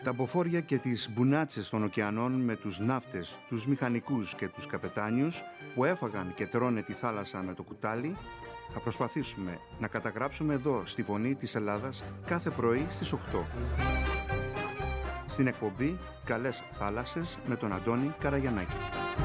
Τα μποφόρια και τις μπουνάτσες των ωκεανών με τους ναύτες, τους μηχανικούς και τους καπετάνιους που έφαγαν και τρώνε τη θάλασσα με το κουτάλι, θα προσπαθήσουμε να καταγράψουμε εδώ στη Φωνή της Ελλάδας κάθε πρωί στις 8. Στην εκπομπή «Καλές θάλασσες» με τον Αντώνη Καραγιαννάκη.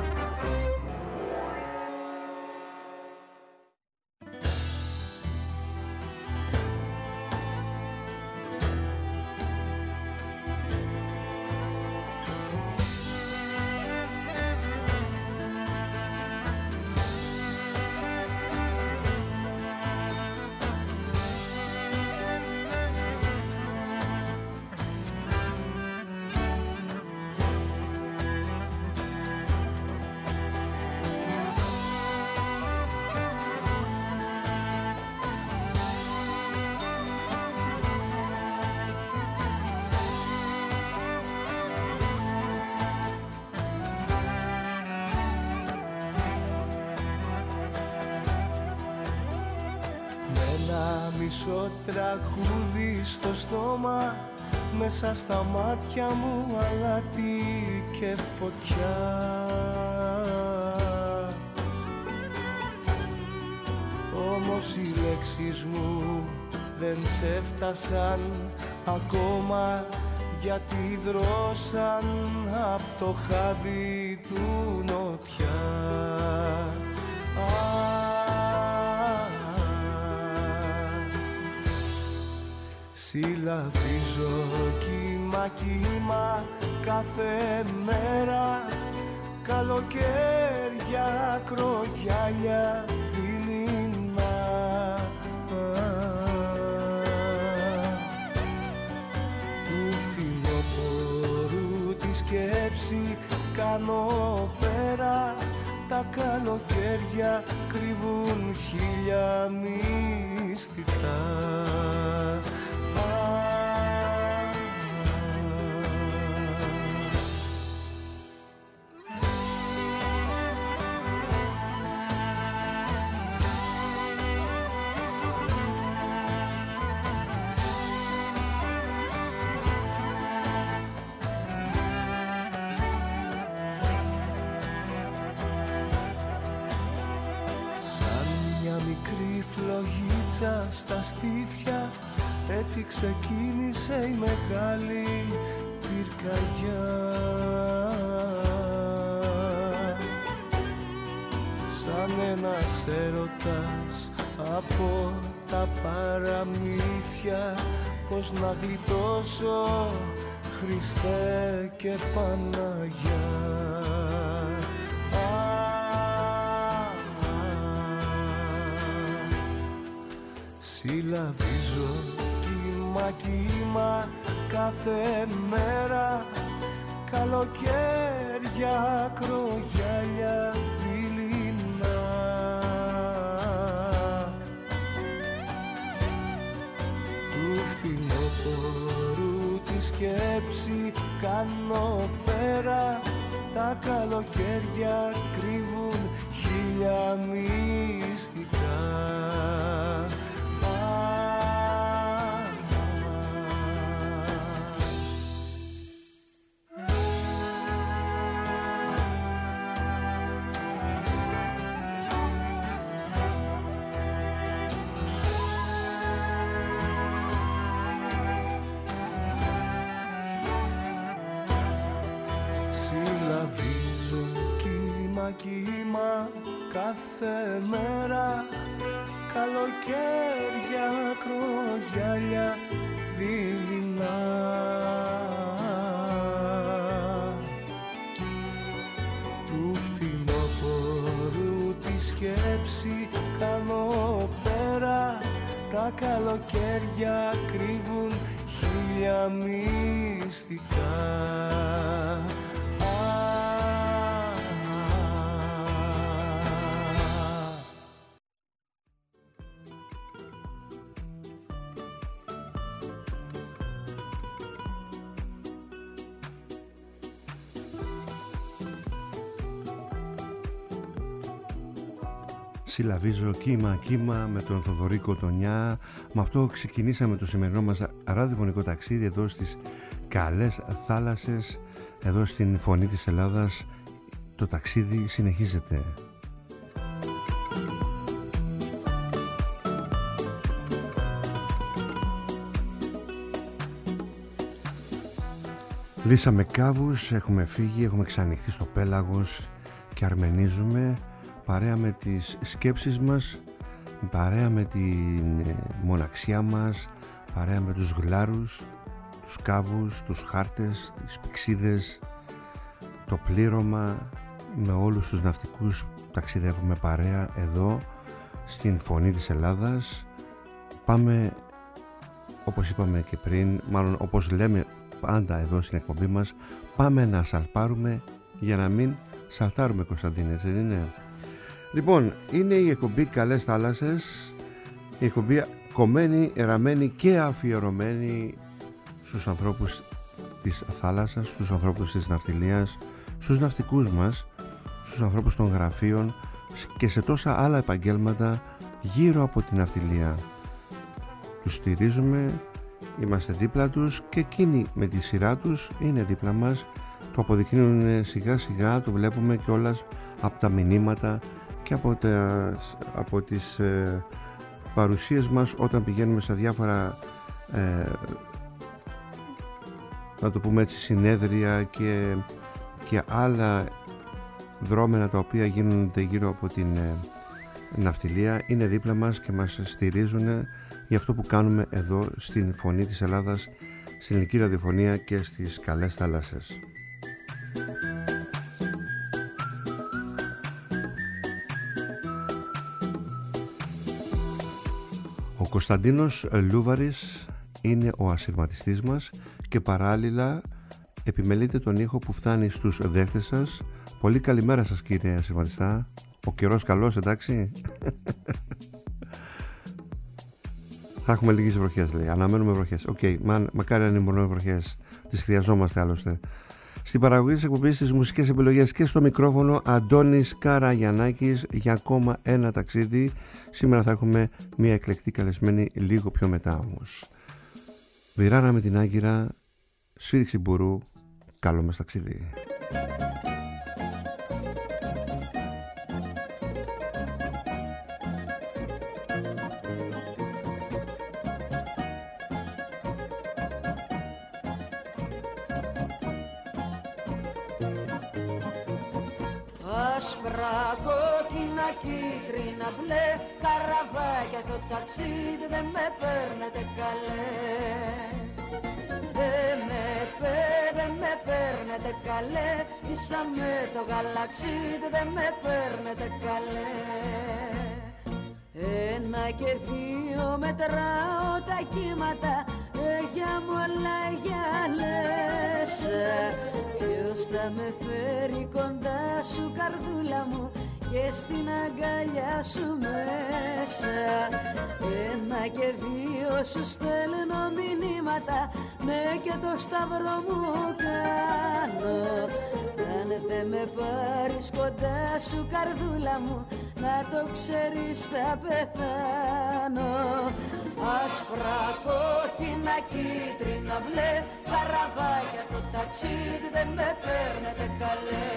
Μισό τραγούδι στο στόμα, μέσα στα μάτια μου αλάτι και φωτιά. Όμως οι λέξεις μου δεν σε φτάσαν ακόμα, γιατί δρόσαν απ' το χάδι του νοτιά. Συλλαβίζω κύμα κάθε μέρα, καλοκαίρια, ακρογιάλια, δειλινά. Του φθινοπόρου τη σκέψη κάνω πέρα, τα καλοκαίρια κρύβουν χίλια μυστικά. Μικρή φλογίτσα στα στήθια, έτσι ξεκίνησε η μεγάλη πυρκαγιά. Σαν ένας έρωτας από τα παραμύθια, πώς να γλιτώσω, Χριστέ και Παναγιά. Συλλαβίζω κύμα κάθε μέρα, καλοκαίρια, ακρογιάλια, δειλινά. Του φθινοπόρου τη σκέψη κάνω πέρα, τα καλοκαίρια κρύβουν χίλια μυστικά. Κύμα κάθε μέρα, καλοκαίρια, ακρογιάλια, δειλινά. Του φθινοπόρου τη σκέψη κάνω πέρα, τα καλοκαίρια κρύβουν χίλια μυστικά. Συλλαβίζω κύμα με τον Θοδωρή Κοτονιά. Με αυτό ξεκινήσαμε το σημερινό μας ραδιοφωνικό ταξίδι εδώ στις καλές θάλασσες εδώ στην Φωνή της Ελλάδας. Το ταξίδι συνεχίζεται. Λύσαμε κάβους, έχουμε φύγει, έχουμε ξανοιχθεί στο πέλαγος και αρμενίζουμε παρέα με τις σκέψεις μας, παρέα με την μοναξιά μας, παρέα με τους γλάρους, τους κάβους, τους χάρτες, τις πυξίδες, το πλήρωμα, με όλους τους ναυτικούς που ταξιδεύουμε παρέα εδώ στην Φωνή της Ελλάδας. Πάμε, όπως είπαμε και πριν, μάλλον όπως λέμε πάντα εδώ στην εκπομπή μας, πάμε να σαλπάρουμε για να μην σαλτάρουμε, Κωνσταντίνε, έτσι δεν είναι? Λοιπόν, είναι η εκπομπή Καλές Θάλασσες, η εκπομπή κομμένη, εραμένη και αφιερωμένη στους ανθρώπους της θάλασσας, στους ανθρώπους της ναυτιλίας, στους ναυτικούς μας, στους ανθρώπους των γραφείων και σε τόσα άλλα επαγγέλματα γύρω από την ναυτιλία. Τους στηρίζουμε, είμαστε δίπλα τους και εκείνοι με τη σειρά τους είναι δίπλα μας. Το αποδεικνύουν σιγά σιγά, το βλέπουμε κιόλας από τα μηνύματα και από τις παρουσίες μας όταν πηγαίνουμε σε διάφορα να το πούμε έτσι, συνέδρια και άλλα δρόμενα τα οποία γίνονται γύρω από την ναυτιλία. Είναι δίπλα μας και μας στηρίζουν για αυτό που κάνουμε εδώ στην Φωνή της Ελλάδας, στην Ελληνική Ραδιοφωνία και στις Καλές Θάλασσες. Ο Κωνσταντίνος Λούβαρης είναι ο ασυρματιστής μας και παράλληλα επιμελείται τον ήχο που φτάνει στους δέχτες σας. Πολύ καλημέρα σας, κύριε ασυρματιστά. Ο καιρός καλός, εντάξει? Θα έχουμε λίγες βροχές, λέει. Αναμένουμε βροχές. Οκ, μακάρι να είναι μόνο οι βροχές. Τις χρειαζόμαστε άλλωστε. Στην παραγωγή της εκπομπής, τις μουσικές επιλογές και στο μικρόφωνο, Αντώνης Καραγιαννάκης για ακόμα ένα ταξίδι. Σήμερα θα έχουμε μια εκλεκτή καλεσμένη λίγο πιο μετά όμως. Βιράνα με την Άγκυρα, σφύριξη μπουρού, καλό μας ταξίδι. Άσπρα, κόκκινα, κίτρινα, μπλε, καραβάκια στο ταξίδι, δεν με παίρνετε καλέ. Δεν με παίρνετε καλέ, ίσα με το γαλαξίδι, δεν με παίρνετε καλέ. Ένα και δύο μετράω τα κύματα, για μου όλα για λες. Ποιος θα με φέρει κοντά σου, καρδούλα μου, και στην αγκαλιά σου μέσα? Ένα και δύο σου στέλνω μηνύματα, ναι, και το σταυρό μου κάνω. Αν δεν με πάρεις κοντά σου, καρδούλα μου, να το ξέρεις θα πεθάνω. Άσπρα, κόκκινα, κίτρινα, μπλε, καραβάκια στο ταξίδι, δεν με παίρνετε καλέ.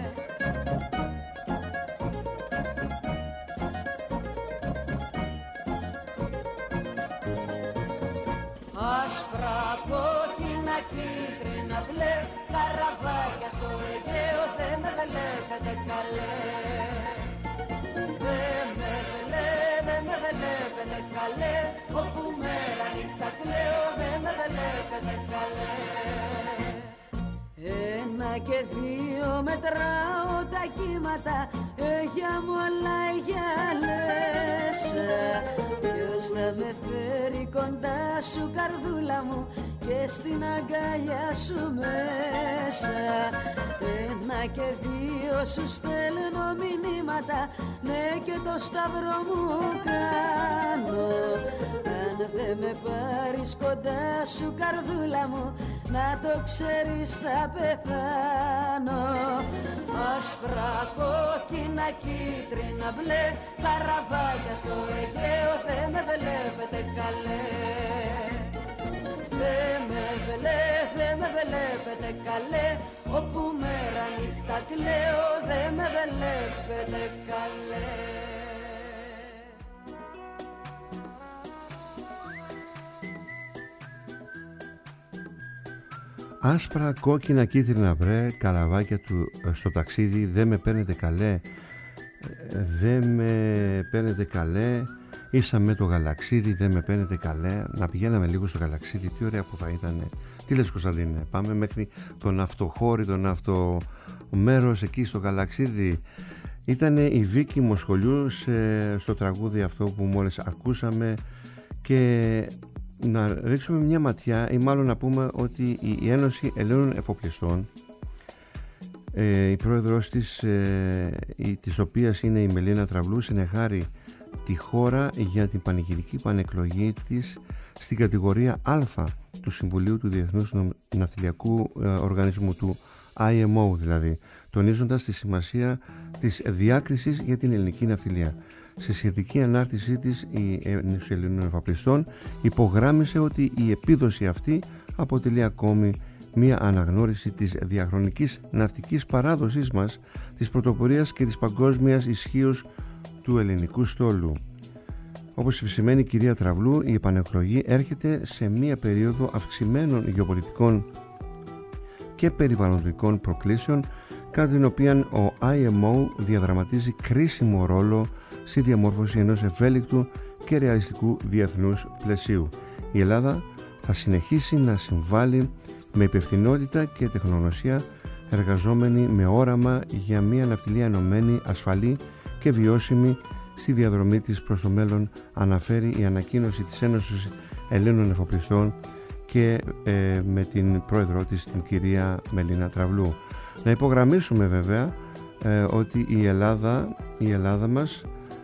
Άσπρα, κόκκινα, κίτρινα, μπλε, καραβάκια στο Αιγαίο, δεν με βλέπετε καλέ. Δεν με βλέπετε καλέ, όπου μέρα νύχτα κλαίω, δεν με βλέπετε καλέ. Ένα και δύο μετράω τα κύματα, για μου όλα για λες. Ποιος θα με φέρει κοντά σου, καρδούλα μου, και στην αγκαλιά σου μέσα? Ένα και δύο σου στέλνω μηνύματα, ναι, και το σταυρό μου κάνω. Αν δεν με πάρεις κοντά σου, καρδούλα μου, να το ξέρεις θα πεθάνω. Άσπρα, κόκκινα, κίτρινα, μπλε, καραβάκια στο Αιγαίο, δεν με βλέπετε καλέ. Δεν με βλέπετε καλέ, όπου μέρα νύχτα κλαίω, δε με βλέπετε καλέ. Άσπρα, κόκκινα, κίτρινα μπρε, καλαβάκια του στο ταξίδι, δεν με παίρνετε καλέ, δεν με παίρνετε καλέ, ίσα με το γαλαξίδι, δεν με παίρνετε καλέ. Να πηγαίναμε λίγο στο γαλαξίδι, τι ωραία που θα ήταν. Τι λες Κωνσταντίνε, πάμε μέχρι τον αυτοχώρι, τον αυτομέρος εκεί στο γαλαξίδι. Ήτανε η Βίκη Μοσχολιού στο τραγούδι αυτό που μόλις ακούσαμε. Και να ρίξουμε μια ματιά, ή μάλλον να πούμε ότι η Ένωση Ελλήνων Εφοπλιστών, η πρόεδρος της οποίας είναι η Μελίνα Τραβλού, συνεχάρει τη χώρα για την πανηγυρική πανεκλογή της στην κατηγορία Α του Συμβουλίου του Διεθνούς Ναυτιλιακού Οργανισμού, του IMO δηλαδή, τονίζοντας τη σημασία της διάκρισης για την ελληνική ναυτιλία. Σε σχετική ανάρτησή της, η Ένωση Ελλήνων Εφοπλιστών υπογράμμισε ότι η επίδοση αυτή αποτελεί ακόμη μία αναγνώριση της διαχρονικής ναυτικής παράδοσης μας, της πρωτοπορίας και της παγκόσμιας ισχύως του ελληνικού στόλου. Όπως επισημαίνει η κυρία Τραβλού, η επανεκλογή έρχεται σε μία περίοδο αυξημένων γεωπολιτικών και περιβαλλοντικών προκλήσεων, κατά την οποία ο IMO διαδραματίζει κρίσιμο ρόλο στη διαμόρφωση ενός ευέλικτου και ρεαλιστικού διεθνούς πλαισίου. Η Ελλάδα θα συνεχίσει να συμβάλλει με υπευθυνότητα και τεχνογνωσία, εργαζόμενη με όραμα για μια ναυτιλία ενωμένη, ασφαλή και βιώσιμη στη διαδρομή της προς το μέλλον, αναφέρει η ανακοίνωση της Ένωσης Ελλήνων Εφοπλιστών και με την πρόεδρό της, την κυρία Μελίνα Τραβλού. Να υπογραμμίσουμε βέβαια ότι η Ελλάδα μας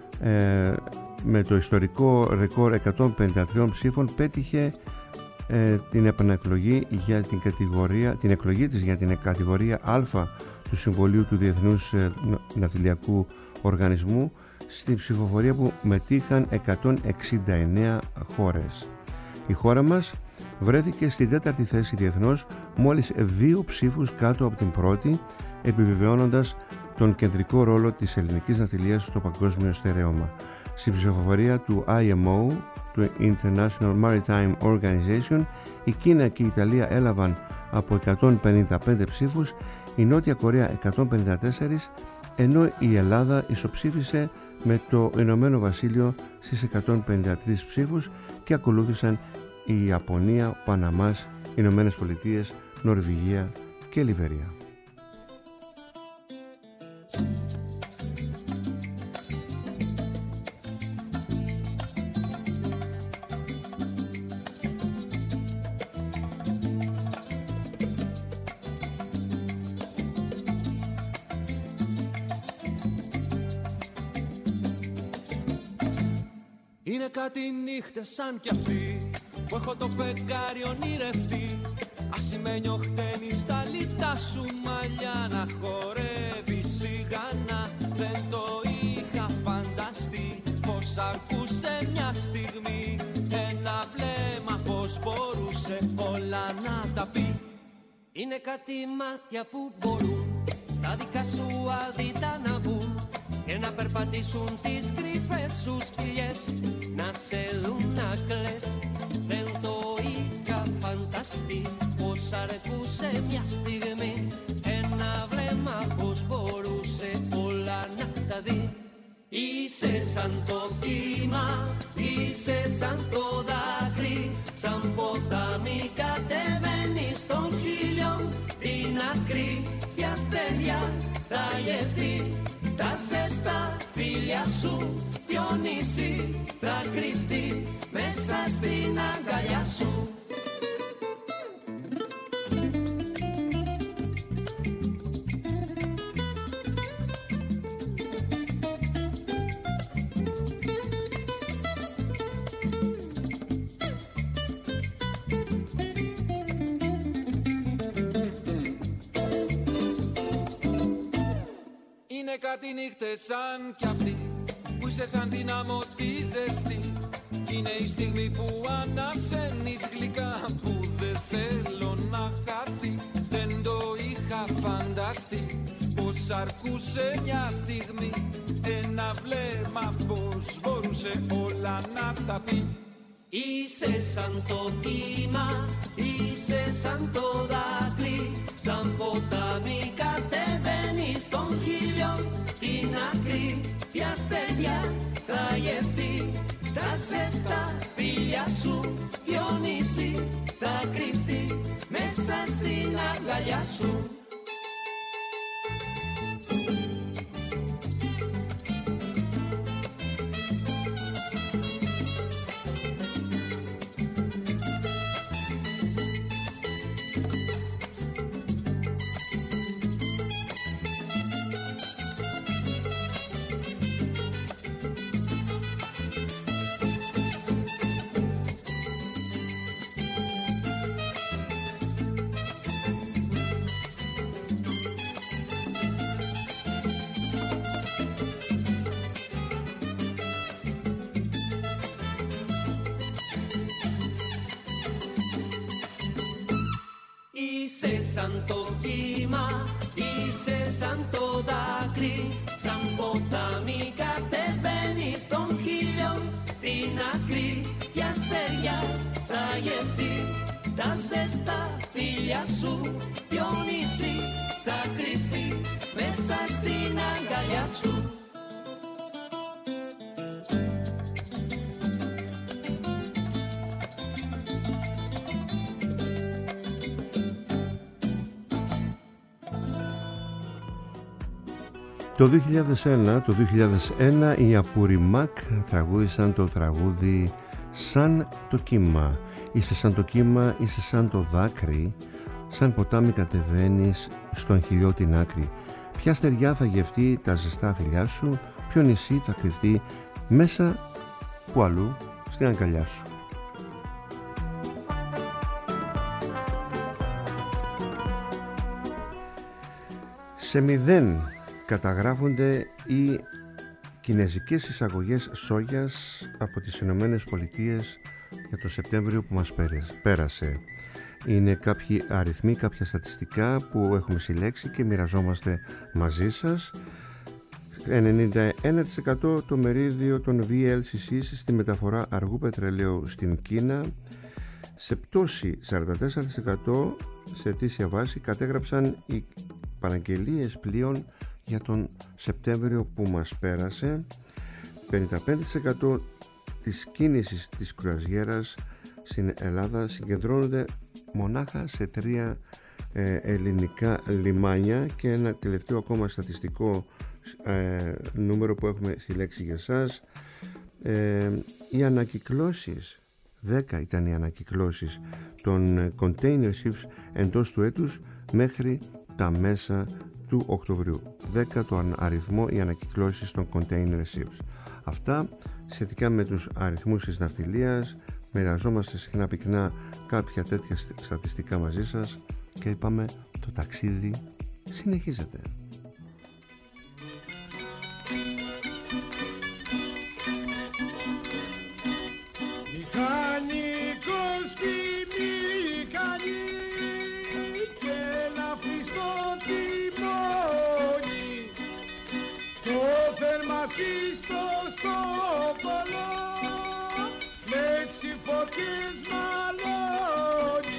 με το ιστορικό ρεκόρ 153 ψήφων πέτυχε την επανεκλογή για την εκλογή της για την κατηγορία Α του Συμβουλίου του Διεθνούς Ναυτιλιακού Οργανισμού, στην ψηφοφορία που μετήχαν 169 χώρες. Η χώρα μας βρέθηκε στην 4η θέση διεθνώς, μόλις 2 ψήφους κάτω από την πρώτη, επιβεβαιώνοντας τον κεντρικό ρόλο της ελληνικής ναυτιλίας στο παγκόσμιο στερέωμα. Στην ψηφοφορία του IMO, του International Maritime Organization, η Κίνα και η Ιταλία έλαβαν από 155 ψήφους, η Νότια Κορέα 154, ενώ η Ελλάδα ισοψήφισε με το Ηνωμένο Βασίλειο στις 153 ψήφους και ακολούθησαν η Ιαπωνία, ο Παναμάς, οι Ηνωμένες Πολιτείες, Νορβηγία και Λιβερία. Είναι κάτι νύχτες σαν κι αυτή που έχω το φεγγάρι ονειρευτεί. Ασημένιο χτένι στα λιτά σου μαλλιά να χορεύει σιγανά. Δεν το είχα φανταστεί πως αρκούσε μια στιγμή ένα βλέμμα, πως μπορούσε όλα να τα πει. Είναι κάτι μάτια που μπορούν στα δικά σου αδίτα να μπουν και να περπατήσουν τις κρυφές σου σπηλιές, να σε δουν να κλαις. Δεν το είχα φανταστεί πως αρκούσε μια στιγμή ένα βλέμμα, πως μπορούσε όλα να τα δει. Είσαι σαν το κύμα, είσαι σαν το δάκρυ, σαν ποτάμι κατεβαίνει στον χίλιον την άκρη και αστέρια θα γευτεί. Τα ζεστά φίλια σου κι ο νησί θα κρυφτεί μέσα στην αγκαλιά σου. Κάτι νύχτες σαν κι αυτή που είσαι σαν την άμμο τη ζεστή. Είναι η στιγμή που ανασένεις γλυκά, που δεν θέλω να χαθεί. Δεν αρκούσε μια στιγμή ένα βλέμμα πως μπορούσε όλα να τα πει. Είσαι σαν το κύμα, είσαι σαν το δάκρυ, σαν ποτάμι κατεβαίνει στον χίλιον την άκρη. Ποια στεριά θα γευτεί τα ζεστά φίλια σου, Διονύση θα κρυφτεί μέσα στην αγκαλιά σου. Είσαι σαν το κύμα, είσαι σαν το δάκρυ, σαν ποτάμι κατεβαίνει στον χίλιον την άκρη. Ποια στεριά θα γευτεί τα ζεστά φίλια σου, Διονύση θα κρυφτεί μέσα στην αγκαλιά σου. Το 2001 οι Απουριμάκ τραγούδισαν το τραγούδι «Σαν το κύμα». Είσαι σαν το κύμα, είσαι σαν το δάκρυ, σαν ποτάμι κατεβαίνεις στον χιλιό την άκρη. Ποια στεριά θα γευτεί τα ζεστά φιλιά σου, ποιο νησί θα κρυφτεί μέσα που αλλού στην αγκαλιά σου. Σε 0 καταγράφονται οι κινέζικες εισαγωγές σόγιας από τις Ηνωμένες Πολιτείες για το Σεπτέμβριο που μας πέρασε. Είναι κάποιοι αριθμοί, κάποια στατιστικά που έχουμε συλλέξει και μοιραζόμαστε μαζί σας. 91% το μερίδιο των VLCC στη μεταφορά αργού πετρελαίου στην Κίνα. Σε πτώση 44% σε ετήσια βάση κατέγραψαν οι παραγγελίες πλοίων για τον Σεπτέμβριο που μας πέρασε. 55% της κίνησης της κρουαζιέρας στην Ελλάδα συγκεντρώνονται μονάχα σε 3 ελληνικά λιμάνια. Και ένα τελευταίο ακόμα στατιστικό νούμερο που έχουμε συλλέξει για σας, οι ανακυκλώσεις, 10 ήταν οι ανακυκλώσεις των container ships εντός του έτους μέχρι τα μέσα του Οκτωβρίου. 10 το αριθμό οι ανακυκλώσεις των container ships. Αυτά σχετικά με τους αριθμούς της ναυτιλίας. Μοιραζόμαστε συχνά πυκνά κάποια τέτοια στατιστικά μαζί σας και είπαμε το ταξίδι συνεχίζεται. Μηχανικός στη μηχανή και ελαφρύ στο τιμόνι, το θερμαστίστο στο κολό με ξυφωτιές μαλώνει.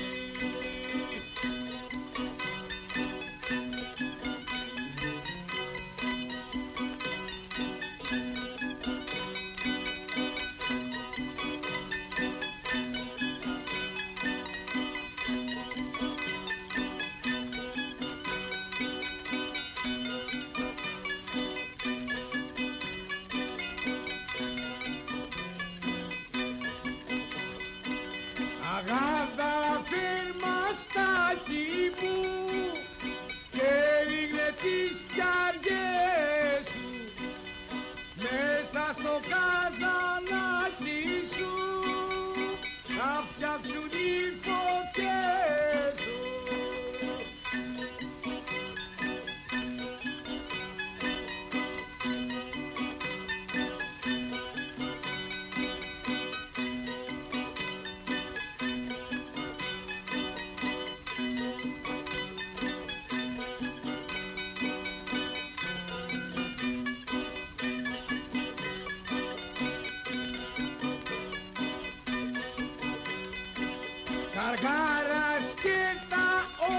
Γαργάρας και τα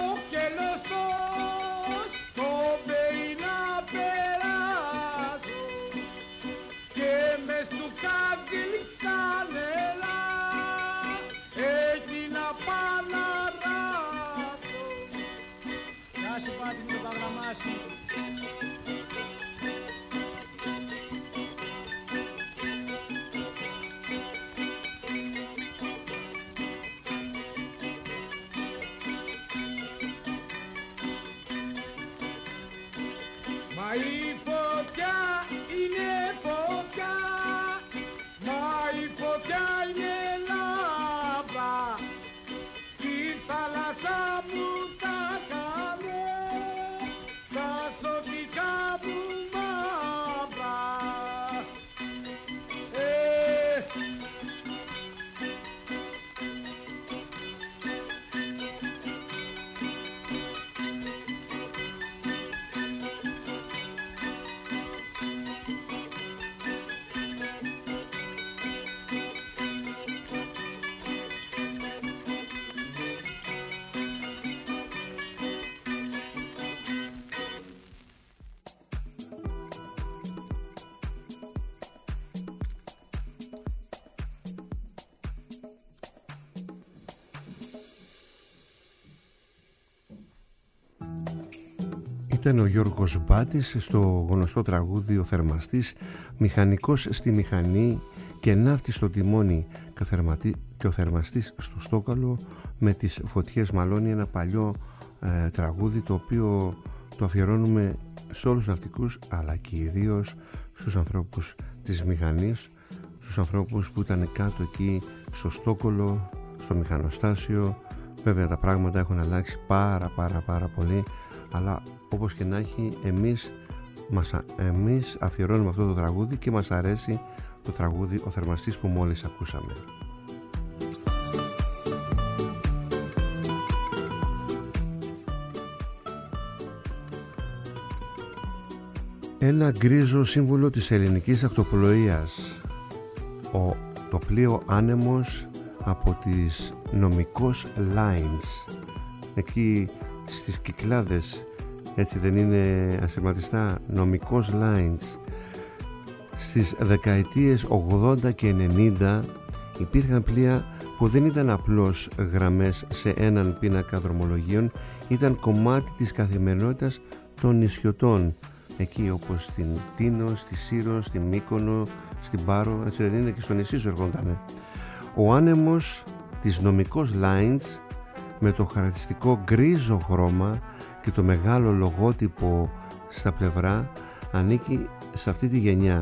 οκελωστός το μπέι να περάσω και μες του κάντιλ κανέλα έχει να παναράσω. Γεια σου Πάτη μου το παγραμμάσι. Μα η φωτιά είναι φωτιά, μα η φωτιά είναι λάμπα κι η θάλασσα μου τα κάνε, τα σωτικά μου μαύρα. Ήταν ο Γιώργος Μπάτης στο γνωστό τραγούδι «Ο Θερμαστής», μηχανικός στη μηχανή και ναύτης στο τιμόνι και ο θερμαστής στο στόκαλο με τις φωτιές μαλώνει, ένα παλιό τραγούδι το οποίο το αφιερώνουμε σε όλους τους ναυτικούς αλλά κυρίως στους ανθρώπους της μηχανής, στους ανθρώπους που ήταν κάτω εκεί στο στόκολο, στο μηχανοστάσιο. Βέβαια τα πράγματα έχουν αλλάξει πάρα πολύ, αλλά όπως και να έχει εμείς αφιερώνουμε αυτό το τραγούδι και μας αρέσει το τραγούδι «Ο Θερμαστής» που μόλις ακούσαμε. Ένα γκρίζο σύμβολο της ελληνικής ακτοπλοείας, το πλοίο Άνεμος από τις Νομικός Lines, εκεί στις Κυκλάδες, έτσι δεν είναι ασυρματιστά, Νομικός Lines. Στις δεκαετίες 80 και 90 υπήρχαν πλοία που δεν ήταν απλώς γραμμές σε έναν πίνακα δρομολογίων, ήταν κομμάτι της καθημερινότητας των νησιωτών, εκεί όπως στην Τίνο, στη Σύρο, στη Μύκονο, στην Πάρο, έτσι δεν είναι, και στο νησί σου ερχόντανε. Ο Άνεμος της Νομικός Lines με το χαρακτηριστικό γκρίζο χρώμα και το μεγάλο λογότυπο στα πλευρά ανήκει σε αυτή τη γενιά.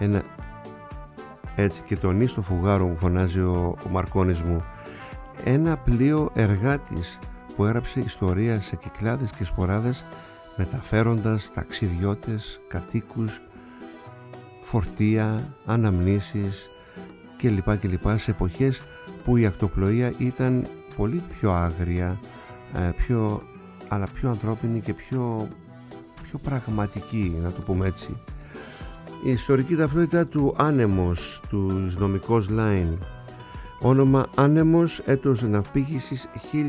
Έτσι, και τον ίστο φουγάρο μου φωνάζει ο Μαρκώνης μου. Ένα πλοίο εργάτης που έγραψε ιστορία σε Κυκλάδες και Σποράδες, μεταφέροντας ταξιδιώτες, κατοίκους, φορτία, αναμνήσεις κλπ. Σε εποχές που η ακτοπλοεία ήταν πολύ πιο άγρια, αλλά πιο ανθρώπινη και πιο πραγματική, να το πούμε έτσι. Η ιστορική ταυτότητα του Άνεμος, του Νομικός Line. Όνομα Άνεμος, έτος ναυπήγησης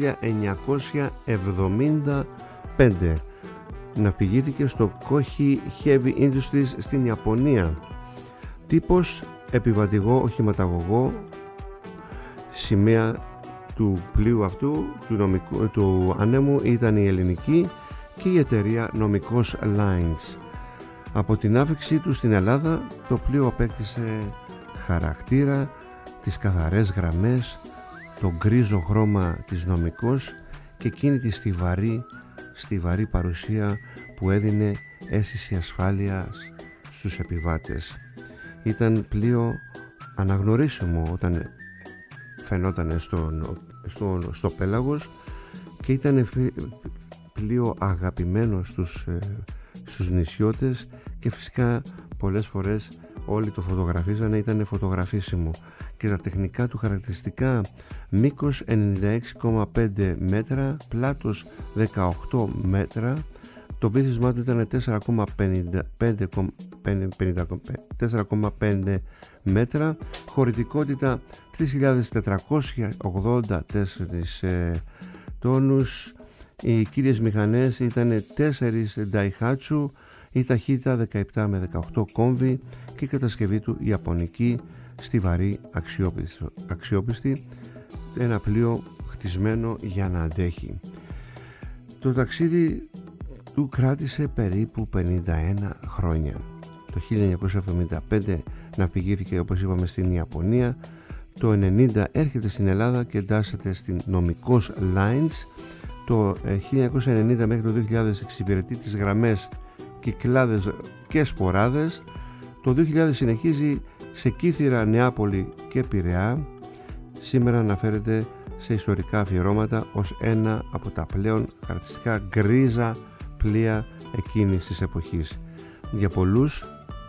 1975. Ναυπηγήθηκε στο Kochi Heavy Industries στην Ιαπωνία. Τύπος επιβατηγό οχηματαγωγό. Σημαία του πλοίου αυτού, του Ανέμου, ήταν η ελληνική και η εταιρεία Νομικός Lines. Από την άφηξή του στην Ελλάδα το πλοίο απέκτησε χαρακτήρα, τις καθαρές γραμμές, το γκρίζο χρώμα της Νομικός και εκείνη τη στιβαρή παρουσία που έδινε αίσθηση ασφάλειας στους επιβάτες. Ήταν πλοίο αναγνωρίσιμο όταν φαινόταν στο πέλαγος και ήταν πλοίο αγαπημένο στους νησιώτες και φυσικά πολλές φορές όλοι το φωτογραφίζανε, ήταν φωτογραφίσιμο. Και τα τεχνικά του χαρακτηριστικά: μήκος 96,5 μέτρα, πλάτος 18 μέτρα, Το βύθισμά του ήταν 4,5 μέτρα, χωρητικότητα 3.484 τόνους. Οι κύριες μηχανές ήταν 4 Daihatsu, η ταχύτητα 17 με 18 κόμβοι και η κατασκευή του ιαπωνική, στιβαρή, αξιόπιστη, ένα πλοίο χτισμένο για να αντέχει. Το ταξίδι του κράτησε περίπου 51 χρόνια. Το 1975 ναυπηγήθηκε, όπως είπαμε, στην Ιαπωνία. Το 1990 έρχεται στην Ελλάδα και εντάσσεται στην Νομικός Lines. Το 1990 μέχρι το 2000 εξυπηρετεί τις γραμμές Κυκλάδες και Σποράδες. Το 2000 συνεχίζει σε Κύθυρα, Νεάπολη και Πειραιά. Σήμερα αναφέρεται σε ιστορικά αφιερώματα ως ένα από τα πλέον χαρακτηριστικά γκρίζα πλοία εκείνης της εποχής. Για πολλούς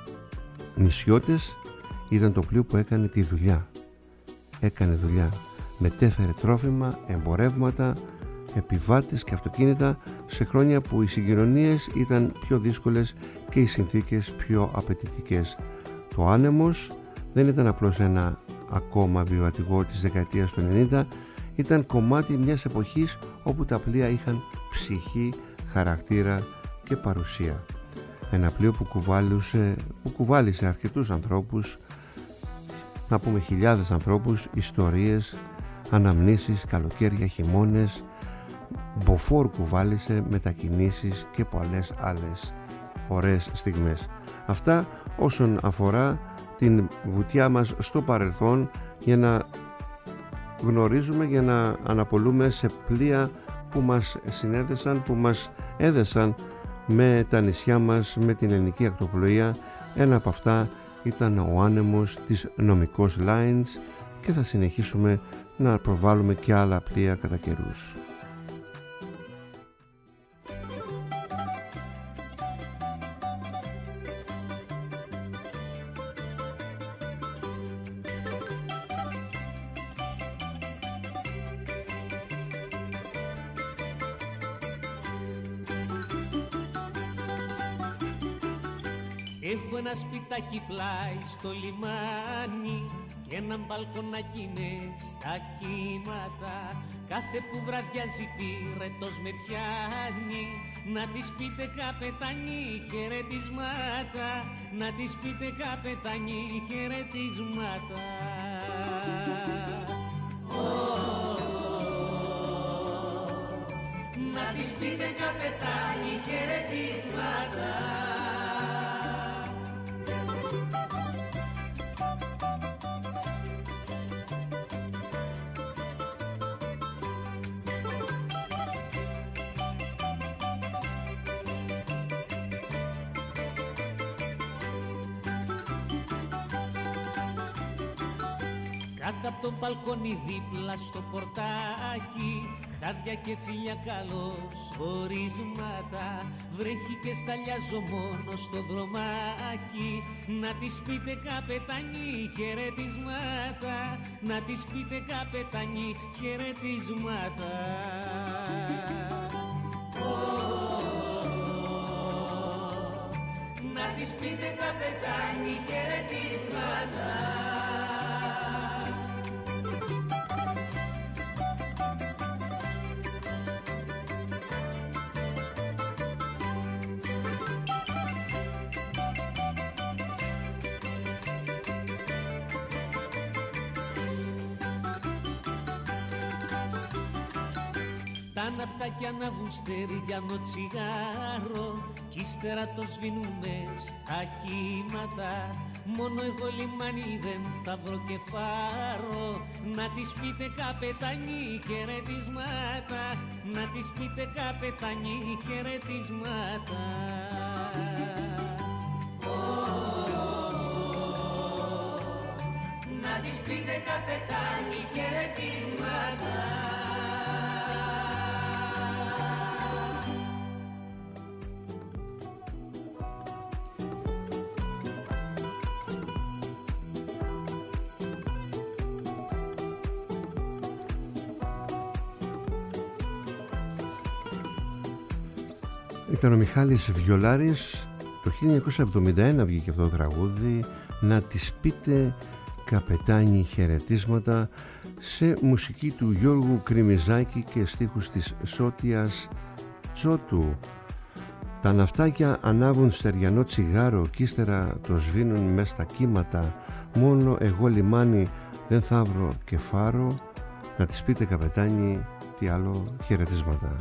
νησιώτες ήταν το πλοίο που έκανε τη δουλειά. Έκανε δουλειά. Μετέφερε τρόφιμα, εμπορεύματα, επιβάτες και αυτοκίνητα σε χρόνια που οι συγκοινωνίες ήταν πιο δύσκολες και οι συνθήκες πιο απαιτητικές. Το άνεμος δεν ήταν απλώς ένα ακόμα βιοατηγό της δεκαετίας του 90, ήταν κομμάτι μιας εποχής όπου τα πλοία είχαν ψυχή, χαρακτήρα και παρουσία. Ένα πλοίο που κουβάλισε αρκετούς ανθρώπους, να πούμε χιλιάδες ανθρώπους, ιστορίες, αναμνήσεις, καλοκαίρια, χειμώνες. Μποφόρ κουβάλισε, μετακινήσεις και πολλές άλλες ωραίες στιγμές. Αυτά όσον αφορά την βουτιά μας στο παρελθόν, για να γνωρίζουμε, για να αναπολούμε σε πλοία που μας συνέδεσαν, που μας έδεσαν με τα νησιά μας, με την ελληνική ακτοπλοεία. Ένα από αυτά ήταν ο άνεμος της Νομικός Lines και θα συνεχίσουμε να προβάλλουμε και άλλα πλοία κατά καιρούς. Έχω ένα σπιτάκι πλάι στο λιμάνι και ένα μπαλκονάκι με στα κύματα. Κάθε που βραδιάζει πυρετός με πιάνει, να της πείτε καπετάνι χαιρετισμάτα, να της πείτε καπετάνι χαιρετισμάτα. Να της πείτε καπετάνι χαιρετισμάτα. Κάτω από το μπαλκόνι δίπλα στο πορτάκι, χάδια και φίλια καλώς χωρίσματα. Βρέχει και σταλιάζω μόνο στο δρομάκι, να της πείτε καπετάνι χαιρετισμάτα, να της πείτε καπετάνι χαιρετισμάτα. Να της πείτε καπετάνι χαιρετισμάτα. Τα ναυτάκια ανάβουν στεριάνο τσιγάρο κι ύστερα το σβήνουνε στα κύματα. Μόνο εγώ λιμάνι δεν θα βρω και φάρο, να της πείτε καπετάνι χαιρετισμάτα, να της πείτε καπετάνι χαιρετισμάτα. Να της πείτε καπετάνι χαιρετισμάτα. Ήταν ο Μιχάλης Βιολάρης. Το 1971 βγήκε αυτό το τραγούδι, «Να τις πείτε καπετάνιοι χαιρετίσματα», σε μουσική του Γιώργου Κρυμιζάκη και στίχους της Σώτιας Τσότου. Τα ναυτάκια ανάβουν στεριανό τσιγάρο κι ύστερα το σβήνουν μες στα κύματα. Μόνο εγώ λιμάνι δεν θα βρω και φάρο. Να τις πείτε καπετάνοι τι άλλο χαιρετίσματα.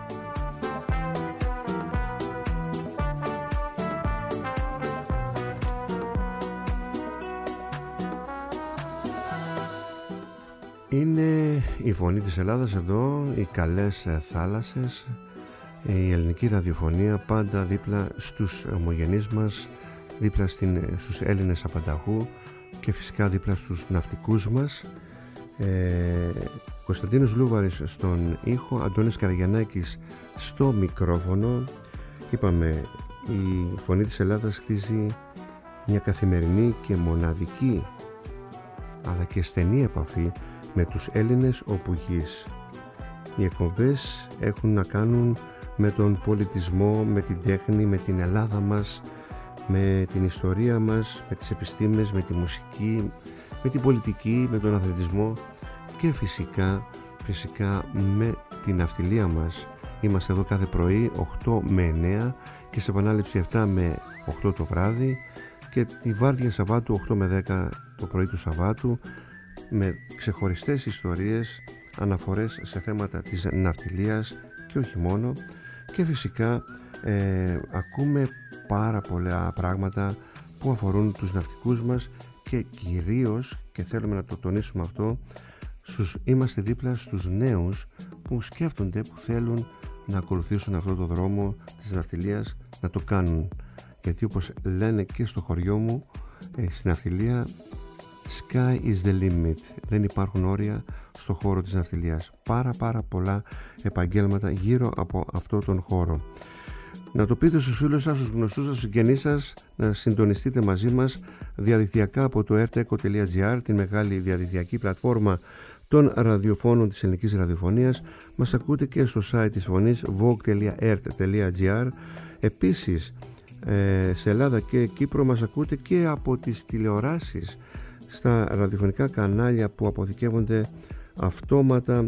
Είναι η φωνή της Ελλάδας εδώ, οι καλές θάλασσες, η ελληνική ραδιοφωνία πάντα δίπλα στους ομογενείς μας, δίπλα στους Έλληνες απανταχού και φυσικά δίπλα στους ναυτικούς μας. Κωνσταντίνος Λούβαρης στον ήχο, Αντώνης Καραγιαννάκης στο μικρόφωνο. Είπαμε, η φωνή της Ελλάδας χτίζει μια καθημερινή και μοναδική αλλά και στενή επαφή με τους Έλληνες όπου γης. Οι εκπομπές έχουν να κάνουν με τον πολιτισμό, με την τέχνη, με την Ελλάδα μας, με την ιστορία μας, με τις επιστήμες, με τη μουσική, με την πολιτική, με τον αθλητισμό και φυσικά με την ναυτιλία μας. Είμαστε εδώ κάθε πρωί 8 με 9 και σε επανάληψη 7 με 8 το βράδυ και τη βάρδια Σαββάτου 8 με 10 το πρωί του Σαββάτου, με ξεχωριστές ιστορίες, αναφορές σε θέματα της ναυτιλίας και όχι μόνο, και φυσικά ακούμε πάρα πολλά πράγματα που αφορούν τους ναυτικούς μας και κυρίως, και θέλουμε να το τονίσουμε αυτό, είμαστε δίπλα στους νέους που σκέφτονται, που θέλουν να ακολουθήσουν αυτό το δρόμο της ναυτιλίας, να το κάνουν, γιατί όπως λένε και στο χωριό μου, στην ναυτιλία, sky is the limit. Δεν υπάρχουν όρια στο χώρο της ναυτιλίας. Πάρα πολλά επαγγέλματα γύρω από αυτό τον χώρο. Να το πείτε στους φίλους σας, στους γνωστούς σας, στους συγγενείς σας, να συντονιστείτε μαζί μας διαδικτυακά από το rteco.gr, την μεγάλη διαδικτυακή πλατφόρμα των ραδιοφώνων της ελληνικής ραδιοφωνίας. Μας ακούτε και στο site της φωνής vogue.ert.gr. Επίσης σε Ελλάδα και Κύπρο μας ακούτε και από τις τηλεοράσεις, στα ραδιοφωνικά κανάλια που αποθηκεύονται αυτόματα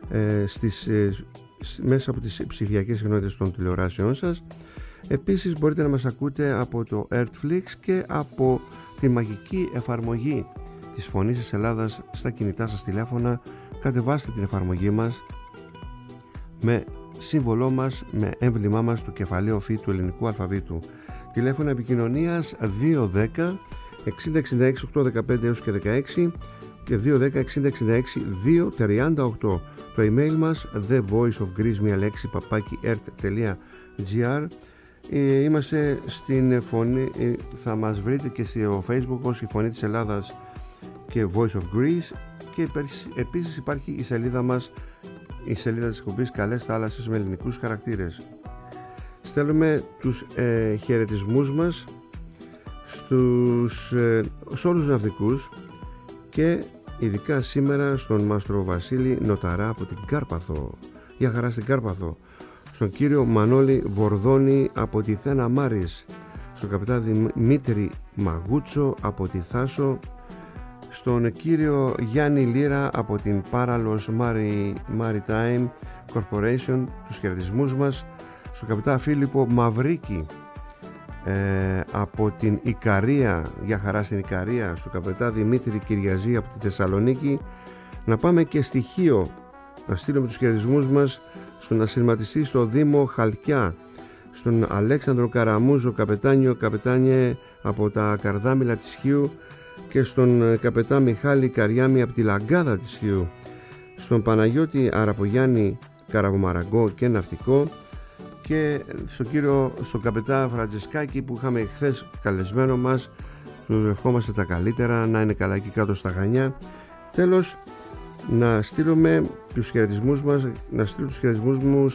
μέσα από τις ψηφιακές συχνότητες των τηλεοράσεών σας. Επίσης μπορείτε να μας ακούτε από το Artflix και από τη μαγική εφαρμογή της Φωνής της Ελλάδας στα κινητά σας τηλέφωνα. Κατεβάστε την εφαρμογή μας με σύμβολό μας, με έμβλημά μας, το κεφαλαίο φ του ελληνικού αλφαβήτου. Τηλέφωνα επικοινωνίας 210 6066 815 έως και 16 και 210 6066 238. Το email μας thevoiceofgreece, μια λέξη, @ert.gr. Είμαστε στην φωνή, θα μας βρείτε και στο Facebook ως η Φωνή της Ελλάδας και Voice of Greece, και επίσης υπάρχει η σελίδα μας, η σελίδα της εκπομπής Καλές Θάλασσες με ελληνικούς χαρακτήρες. Στέλνουμε τους χαιρετισμούς μας σε όλους τους ναυτικούς και ειδικά σήμερα στον Μάστρο Βασίλη Νοταρά από την Κάρπαθο. Γεια χαρά στην Κάρπαθο. Στον κύριο Μανώλη Βορδόνη από τη Θένα Μάρης, στον καπετά Δημήτρη Μαγούτσο από τη Θάσο, στον κύριο Γιάννη Λύρα από την Πάραλος Maritime Corporation, τους χαιρετισμούς μας, στον καπετά Φίλιππο Μαυρίκη από την Ικαρία, για χαρά στην Ικαρία, στον καπετά Δημήτρη Κυριαζή από τη Θεσσαλονίκη. Να πάμε και στοιχείο, να στείλουμε τους χαιρετισμούς μας στον ασυρματιστή στο Δήμο Χαλκιά, στον Αλέξανδρο Καραμούζο καπετάνιε από τα Καρδάμιλα της Χίου, και στον καπετά Μιχάλη Καριάμι από τη Λαγκάδα της Χίου, στον Παναγιώτη Αραπογιάννη Καραβομαραγκό και ναυτικό, και στον καπετά Φραντζεσκάκη που είχαμε χθες καλεσμένο μας. Του ευχόμαστε τα καλύτερα, να είναι καλά εκεί κάτω στα Χανιά. Τέλος, να στείλουμε τους χαιρετισμούς μας, να στείλω τους χαιρετισμούς μου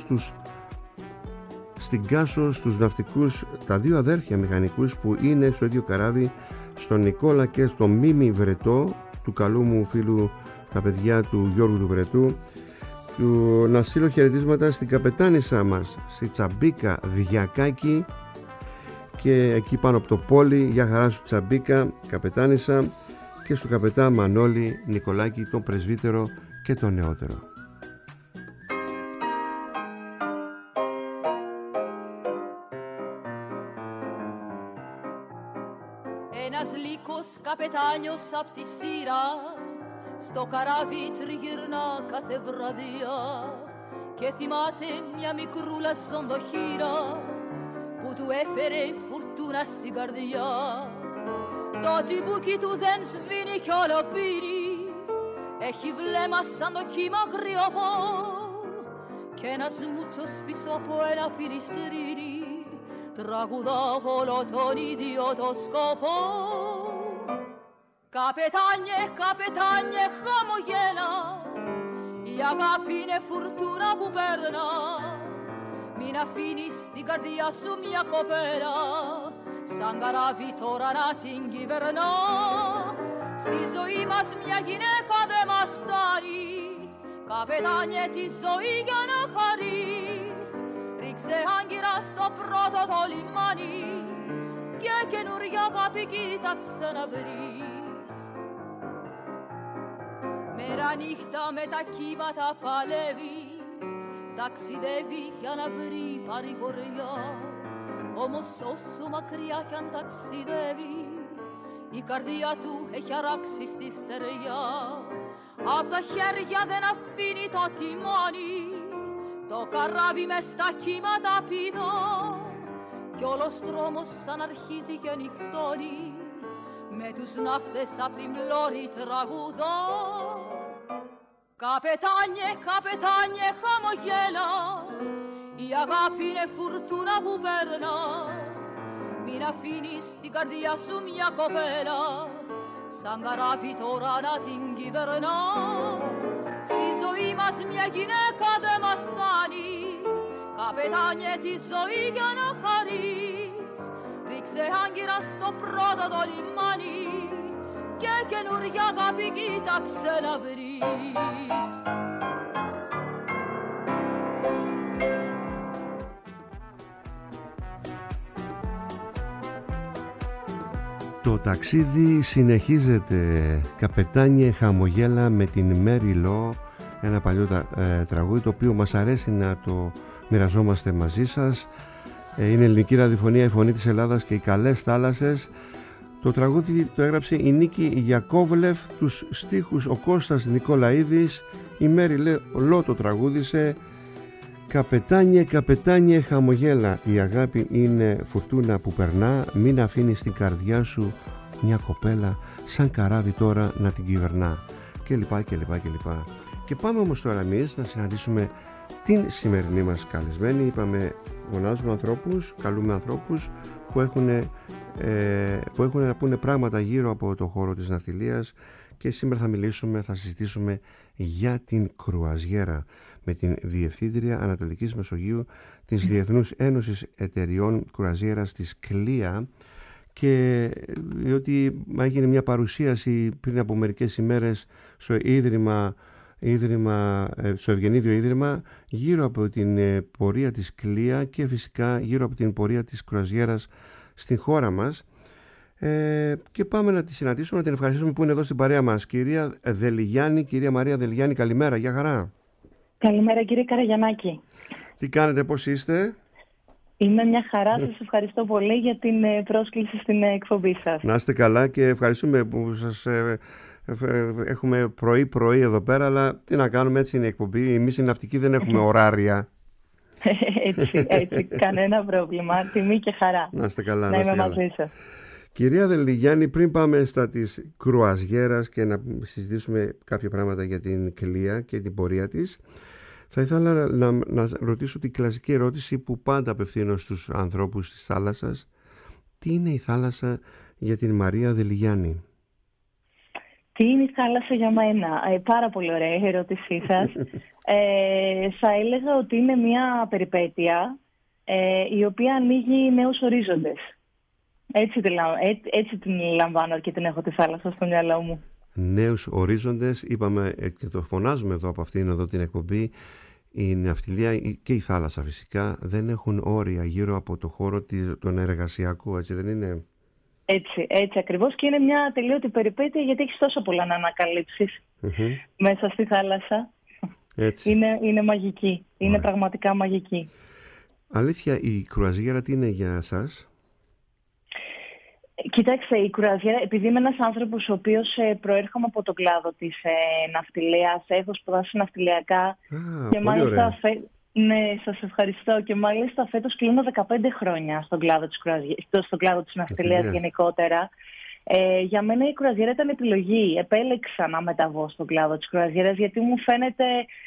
στην Κάσο, στους ναυτικούς, τα δύο αδέρφια μηχανικούς που είναι στο ίδιο καράβι, στον Νικόλα και στον Μίμη Βρετό, του καλού μου φίλου, τα παιδιά του Γιώργου του Βρετού. να στείλω χαιρετίσματα στην καπετάνισσα μας, στη Τσαμπίκα Διακάκη, και εκεί πάνω από το πόλι. Γεια χαρά σου Τσαμπίκα, καπετάνισσα, και στο καπετά Μανώλη Νικολάκη, τον πρεσβύτερο και τον νεότερο. Ένας λύκος καπετάνιος απ' τη σειρά στο καράβι τριγυρνά κάθε βραδιά και θυμάται μια μικρούλα σοντοχύρα που του έφερε φουρτούνα στην καρδιά. Το τσιμπούκι του δεν σβήνει κι όλο πίνει, έχει βλέμμα σαν το κύμα γριοπό και ένας μουτσος πίσω από ένα φιλιστρίνι τραγουδά όλο τον ίδιο το σκοπό. Καπετάνιε, καπετάνιε, χαμογέλα, η αγάπη είναι φουρτούνα που περνά. Μην αφήνεις στην καρδιά σου μια κοπέλα σαν καράβι τώρα να την κυβερνά. Στη ζωή μας μια γυναίκα δεν μας φτάνει, καπετάνιε τη ζωή για να χαρείς. Ρίξε άγκυρα στο πρώτο το λιμάνι και καινούρια αγάπη κοίταξε να βρεις. Μέρα νύχτα με τα κύματα παλεύει, ταξιδεύει για να βρει παρηγοριά. Όμως όσο μακριά κι αν ταξιδεύει, η καρδιά του έχει αράξει στη στεριά. Απ' τα χέρια δεν αφήνει το τιμόνι, το καράβι μες στα κύματα πηδά κι όλος δρόμος σαν αρχίζει και νυχτώνει, με τους ναύτες απ' την πλώρη τραγουδά. Καπετάνιε, καπετάνιε, χαμογέλα, η αγάπη είναι φουρτούνα που περνά. Μην αφήνεις στην καρδιά σου μια κοπέλα σαν καράβι τώρα να την κυβερνά. Στη ζωή μας μια γυναίκα δεν μας φτάνει, καπετάνιε τη ζωή για να χαρείς. Ρίξε άγκυρα στο πρώτο το λιμάνι και καινούρια αγάπη κοίταξε να βρεις. Το ταξίδι συνεχίζεται. Καπετάνιε χαμογέλα με την Μέρι Λό, ένα παλιό τραγούδι το οποίο μας αρέσει να το μοιραζόμαστε μαζί σας. Είναι ελληνική ραδιοφωνία, η φωνή της Ελλάδας και οι καλές θάλασσες. Το τραγούδι το έγραψε η Νίκη Γιακόβλεφ, τους στίχους ο Κώστας Νικολαίδης, η Μέρι Λό το τραγούδισε. Καπετάνιε, καπετάνιε χαμογέλα, η αγάπη είναι φουρτούνα που περνά. Μην αφήνεις στην καρδιά σου μια κοπέλα σαν καράβι τώρα να την κυβερνά. Και λοιπά και λοιπά και λοιπά. Και πάμε όμως τώρα εμείς να συναντήσουμε την σημερινή μας καλεσμένη. Είπαμε γονάζουμε ανθρώπους, καλούμε ανθρώπους που έχουν να πούνε πράγματα γύρω από το χώρο της ναυτιλίας, και σήμερα θα συζητήσουμε για την κρουαζιέρα με την Διευθύντρια Ανατολικής Μεσογείου της Διεθνούς Ένωσης Εταιριών Κρουαζιέρας της Κλία, και διότι έγινε μια παρουσίαση πριν από μερικές ημέρες στο στο Ευγενίδιο Ίδρυμα γύρω από την πορεία της Κλία και φυσικά γύρω από την πορεία της κρουαζιέρας στην χώρα μας. Και πάμε να τη συναντήσουμε, να την ευχαριστήσουμε που είναι εδώ στην παρέα μας. Κυρία Δελιγιάννη, κυρία Μαρία Δελιγιάννη, καλημέρα, γεια χαρά. Καλημέρα κύριε Καραγιαννάκη. Τι κάνετε, πώς είστε? Είμαι μια χαρά, σας ευχαριστώ πολύ για την πρόσκληση στην εκπομπή σας. Να είστε καλά και ευχαριστούμε που σας έχουμε πρωί εδώ πέρα, αλλά τι να κάνουμε, έτσι είναι η εκπομπή. Εμείς οι ναυτικοί δεν έχουμε ωράρια. έτσι, κανένα πρόβλημα, τιμή και χαρά. Να είστε καλά, να είμαι μαζί σας. Κυρία Δελιγιάννη, πριν πάμε στα της κρουαζιέρας και να συζητήσουμε κάποια πράγματα για την Κλία και την πορεία της, θα ήθελα να ρωτήσω την κλασική ερώτηση που πάντα απευθύνω στους ανθρώπους της θάλασσας. Τι είναι η θάλασσα για την Μαρία Δελιγιάννη? Τι είναι η θάλασσα για μένα? Πάρα πολύ ωραία η ερώτησή σας. Θα έλεγα ότι είναι μια περιπέτεια η οποία ανοίγει νέους ορίζοντες. Έτσι την λαμβάνω και την έχω τη θάλασσα στο μυαλό μου. νέους ορίζοντες. Είπαμε και το φωνάζουμε εδώ από αυτήν εδώ την εκπομπή, η ναυτιλία και η θάλασσα φυσικά δεν έχουν όρια γύρω από το χώρο τον εργασιακό, έτσι δεν είναι? Έτσι ακριβώς, και είναι μια τελείωτη περιπέτεια, γιατί έχεις τόσο πολλά να ανακαλύψεις μέσα στη θάλασσα. Έτσι. Είναι μαγική, είναι πραγματικά μαγική. Αλήθεια, η κρουαζιέρα τι είναι για σας? Κοιτάξτε, η κρουαζιέρα, επειδή είμαι ένας άνθρωπος ο οποίος προέρχομαι από τον κλάδο της ναυτιλίας, έχω σπουδάσει ναυτιλιακά και μάλιστα ναι, σας ευχαριστώ, και μάλιστα φέτος κλείνω 15 χρόνια στον κλάδο της ναυτιλίας γενικότερα. Για μένα η κρουαζιέρα ήταν επιλογή. Επέλεξα να μεταβώ στον κλάδο της κρουαζιέρας, γιατί μου φαίνεται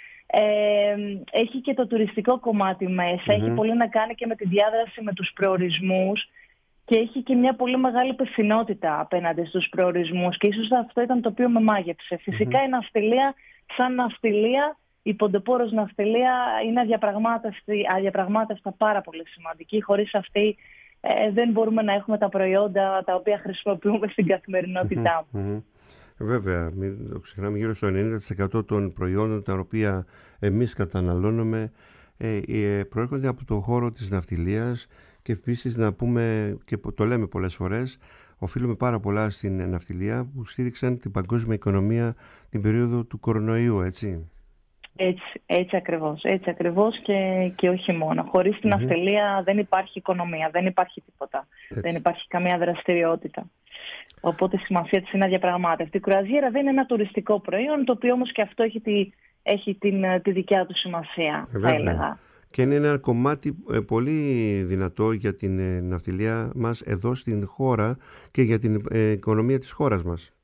έχει και το τουριστικό κομμάτι μέσα, έχει πολύ να κάνει και με τη διάδραση με τους προορισμούς και έχει και μια πολύ μεγάλη υπευθυνότητα απέναντι στους προορισμούς, και ίσως αυτό ήταν το οποίο με μάγεψε. Φυσικά η ναυτιλία σαν ναυτιλία, η ποντοπόρος ναυτιλία είναι αδιαπραγμάτευτα πάρα πολύ σημαντική. Χωρίς αυτή δεν μπορούμε να έχουμε τα προϊόντα τα οποία χρησιμοποιούμε στην καθημερινότητά μας. Βέβαια, μην το ξεχνάμε, γύρω στο 90% των προϊόντων τα οποία εμείς καταναλώνουμε προέρχονται από το χώρο της ναυτιλίας, και επίσης να πούμε, και το λέμε πολλές φορές, οφείλουμε πάρα πολλά στην ναυτιλία που στήριξαν την παγκόσμια οικονομία την περίοδο του κορονοϊού, έτσι. Έτσι ακριβώς και όχι μόνο. Χωρίς την ναυτιλία δεν υπάρχει οικονομία, δεν υπάρχει τίποτα. Δεν υπάρχει καμία δραστηριότητα. Οπότε η σημασία της είναι αδιαπραγμάτευτη. Η κρουαζιέρα δεν είναι ένα τουριστικό προϊόν, το οποίο όμως και αυτό έχει τη δικιά του σημασία, θα έλεγα. Και είναι ένα κομμάτι πολύ δυνατό για την ναυτιλία μας εδώ στην χώρα και για την οικονομία της χώρας μας.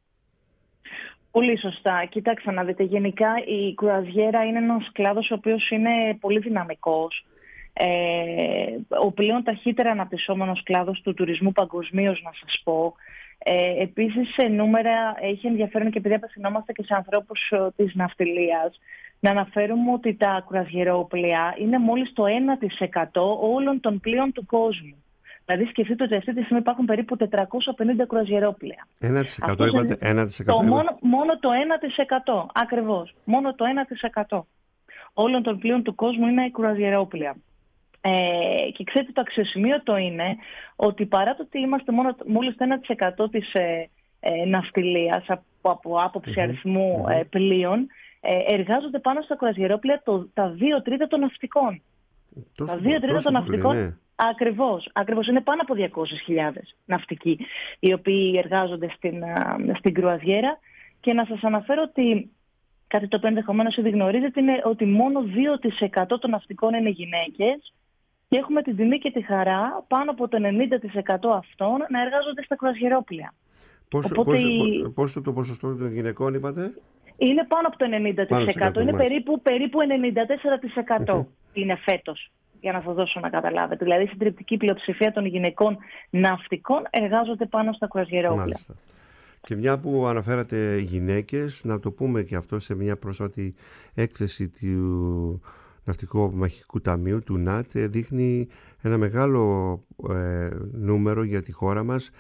Πολύ σωστά. Κοιτάξτε να δείτε, γενικά η κρουαζιέρα είναι ένας κλάδος ο οποίος είναι πολύ δυναμικός. Ο πλέον ταχύτερα αναπτυσσόμενος κλάδος του τουρισμού παγκοσμίως, να σας πω. Επίσης, σε νούμερα έχει ενδιαφέρον, και επειδή απευθυνόμαστε και σε ανθρώπους της ναυτιλίας, να αναφέρουμε ότι τα κρουαζιερόπλοια είναι μόλις το 1% όλων των πλοίων του κόσμου. Δηλαδή, σκεφτείτε ότι αυτή τη στιγμή υπάρχουν περίπου 450 κρουαζιερόπλοια. 1% είπατε, 1%. Μόνο το 1%. Ακριβώς. Μόνο το 1% όλων των πλοίων του κόσμου είναι κρουαζιερόπλοια. Και ξέρετε, το αξιοσημείωτο είναι ότι παρά το ότι είμαστε μόλις το 1% της ναυτιλίας από άποψη αριθμού πλοίων, εργάζονται πάνω στα κρουαζιερόπλοια τα 2 τρίτα των ναυτικών. Τα 2 τρίτα των ναυτικών. Ναι. Ακριβώς. Είναι πάνω από 200.000 ναυτικοί οι οποίοι εργάζονται στην κρουαζιέρα. Και να σας αναφέρω ότι κάτι το οποίο ενδεχομένως ήδη γνωρίζετε είναι ότι μόνο 2% των ναυτικών είναι γυναίκες, και έχουμε την τιμή και τη χαρά πάνω από το 90% αυτών να εργάζονται στα κρουαζιερόπλοια. Πόσο το ποσοστό των γυναικών είπατε? Είναι πάνω από το 90%. Είναι περίπου 94% είναι φέτος, για να σας δώσω να καταλάβετε. Δηλαδή, η συντριπτική πλειοψηφία των γυναικών ναυτικών εργάζονται πάνω στα κρουαζιερόπλοια. Μάλιστα. Και μια που αναφέρατε γυναίκες, να το πούμε και αυτό, σε μια πρόσφατη έκθεση του Ναυτικού Μαχικού Ταμείου, του ΝΑΤ, δείχνει ένα μεγάλο νούμερο για τη χώρα μας,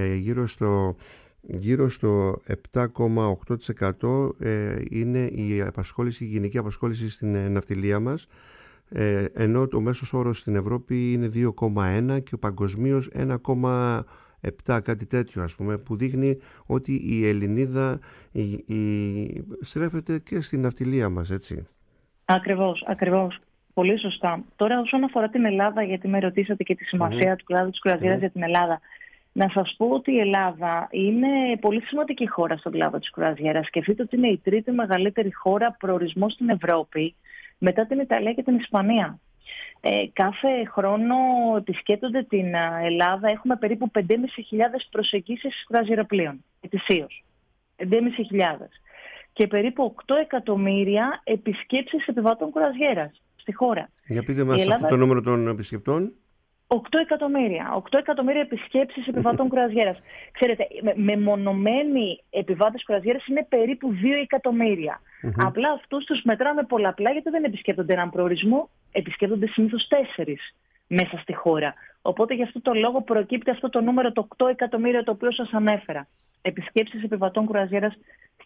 γύρω στο 7,8% είναι η γυναική απασχόληση στην ναυτιλία μας, ενώ το μέσος όρος στην Ευρώπη είναι 2,1 και παγκοσμίως 1,7, κάτι τέτοιο ας πούμε, που δείχνει ότι η Ελληνίδα στρέφεται και στην ναυτιλία μας, έτσι. Ακριβώς. Πολύ σωστά. Τώρα, όσον αφορά την Ελλάδα, γιατί με ρωτήσατε και τη σημασία του κλάδου της κρουαζιέρας για την Ελλάδα, να σας πω ότι η Ελλάδα είναι πολύ σημαντική χώρα στον κλάδο της κρουαζιέρας. Σκεφτείτε ότι είναι η 3η μεγαλύτερη χώρα προορισμός στην Ευρώπη, μετά την Ιταλία και την Ισπανία. Κάθε χρόνο επισκέπτονται την Ελλάδα, έχουμε περίπου 5.500 προσεγγίσεις κρουαζιεροπλοίων ετησίως. 5.500. Και περίπου 8 εκατομμύρια επισκέψεις επιβατών κρουαζιέρας στη χώρα. Για πείτε μας αυτό το νούμερο των επισκεπτών. 8 εκατομμύρια επισκέψεις επιβατών κρουαζιέρας. Ξέρετε, μεμονωμένοι επιβάτες κρουαζιέρας είναι περίπου 2 εκατομμύρια. Απλά αυτούς τους μετράμε πολλαπλά, γιατί δεν επισκέπτονται έναν προορισμό, επισκέπτονται συνήθως 4 μέσα στη χώρα. Οπότε γι' αυτό το λόγο προκύπτει αυτό το νούμερο, το 8 εκατομμύρια, το οποίο σας ανέφερα. Επισκέψεις επιβατών κρουαζιέρας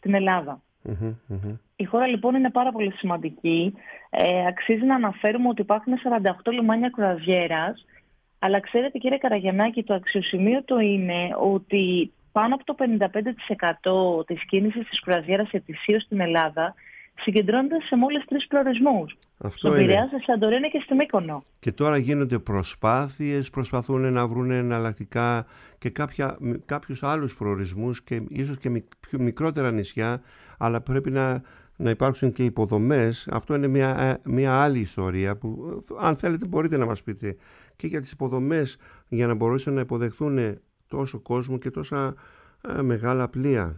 στην Ελλάδα. Η χώρα λοιπόν είναι πάρα πολύ σημαντική. Αξίζει να αναφέρουμε ότι υπάρχουν 48 λιμάνια κρουαζιέρας, αλλά ξέρετε κύριε Καραγιαννάκη, το αξιοσημείωτο είναι ότι πάνω από το 55% της κίνησης της κρουαζιέρας ετησίως στην Ελλάδα συγκεντρώνεται σε μόλις 3 προορισμούς. Αυτό στο Πειραιά, στη Σαντορίνη και στη Μύκονο. Και τώρα γίνονται προσπάθειες, προσπαθούν να βρουν εναλλακτικά και κάποιους άλλους προορισμούς και ίσως και μικρότερα νησιά, αλλά πρέπει να υπάρξουν και υποδομές. Αυτό είναι μια άλλη ιστορία που αν θέλετε μπορείτε να μας πείτε και για τις υποδομές για να μπορέσουν να υποδεχθούν τόσο κόσμο και τόσα μεγάλα πλοία.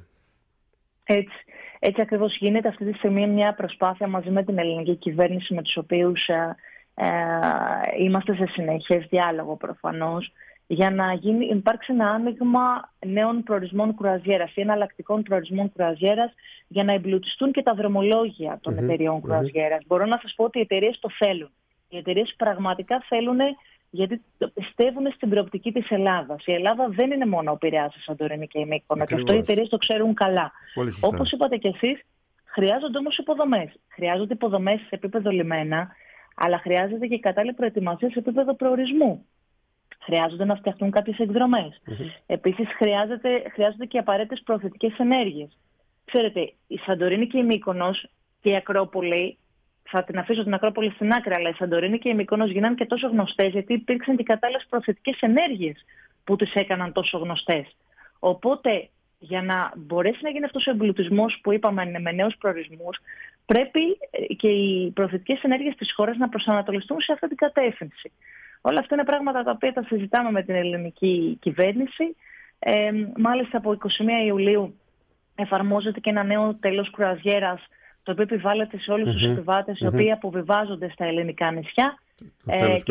Έτσι ακριβώς γίνεται αυτή τη στιγμή μια προσπάθεια μαζί με την ελληνική κυβέρνηση, με τους οποίους είμαστε σε συνεχές διάλογο προφανώς, για να υπάρξει ένα άνοιγμα νέων προορισμών κρουαζιέρας ή εναλλακτικών προορισμών κρουαζιέρας για να εμπλουτιστούν και τα δρομολόγια των εταιριών κρουαζιέρας. Μπορώ να σας πω ότι οι εταιρείες το θέλουν. Οι εταιρείες πραγματικά θέλουν, γιατί πιστεύουν στην προοπτική της Ελλάδας. Η Ελλάδα δεν είναι μόνο ο Πειραιάς, η Σαντορίνη και η Μύκονο. Και αυτό οι εταιρείες το ξέρουν καλά. Όπως είπατε κι εσείς, χρειάζονται όμως υποδομές. Χρειάζονται υποδομές σε επίπεδο λιμένα, αλλά χρειάζεται και κατάλληλη προετοιμασία σε επίπεδο προορισμού. Χρειάζονται να φτιαχτούν κάποιες εκδρομές. Επίσης, χρειάζονται και απαραίτητες προωθητικές ενέργειες. Ξέρετε, η Σαντορίνη και η Μύκονος και η Ακρόπολη, θα την αφήσω την Ακρόπολη στην άκρη, αλλά η Σαντορίνη και η Μύκονος γίνανε και τόσο γνωστές, γιατί υπήρξαν και κατάλληλες προωθητικές ενέργειες που τις έκαναν τόσο γνωστές. Οπότε, για να μπορέσει να γίνει αυτός ο εμπλουτισμός που είπαμε με νέους προορισμούς, πρέπει και οι προωθητικές ενέργειες της χώρας να προσανατολιστούν σε αυτή την κατεύθυνση. Όλα αυτά είναι πράγματα τα οποία τα συζητάμε με την ελληνική κυβέρνηση. Μάλιστα από 21 Ιουλίου εφαρμόζεται και ένα νέο τέλος κρουαζιέρας, το οποίο επιβάλλεται σε όλους τους επιβάτες οι οποίοι αποβιβάζονται στα ελληνικά νησιά και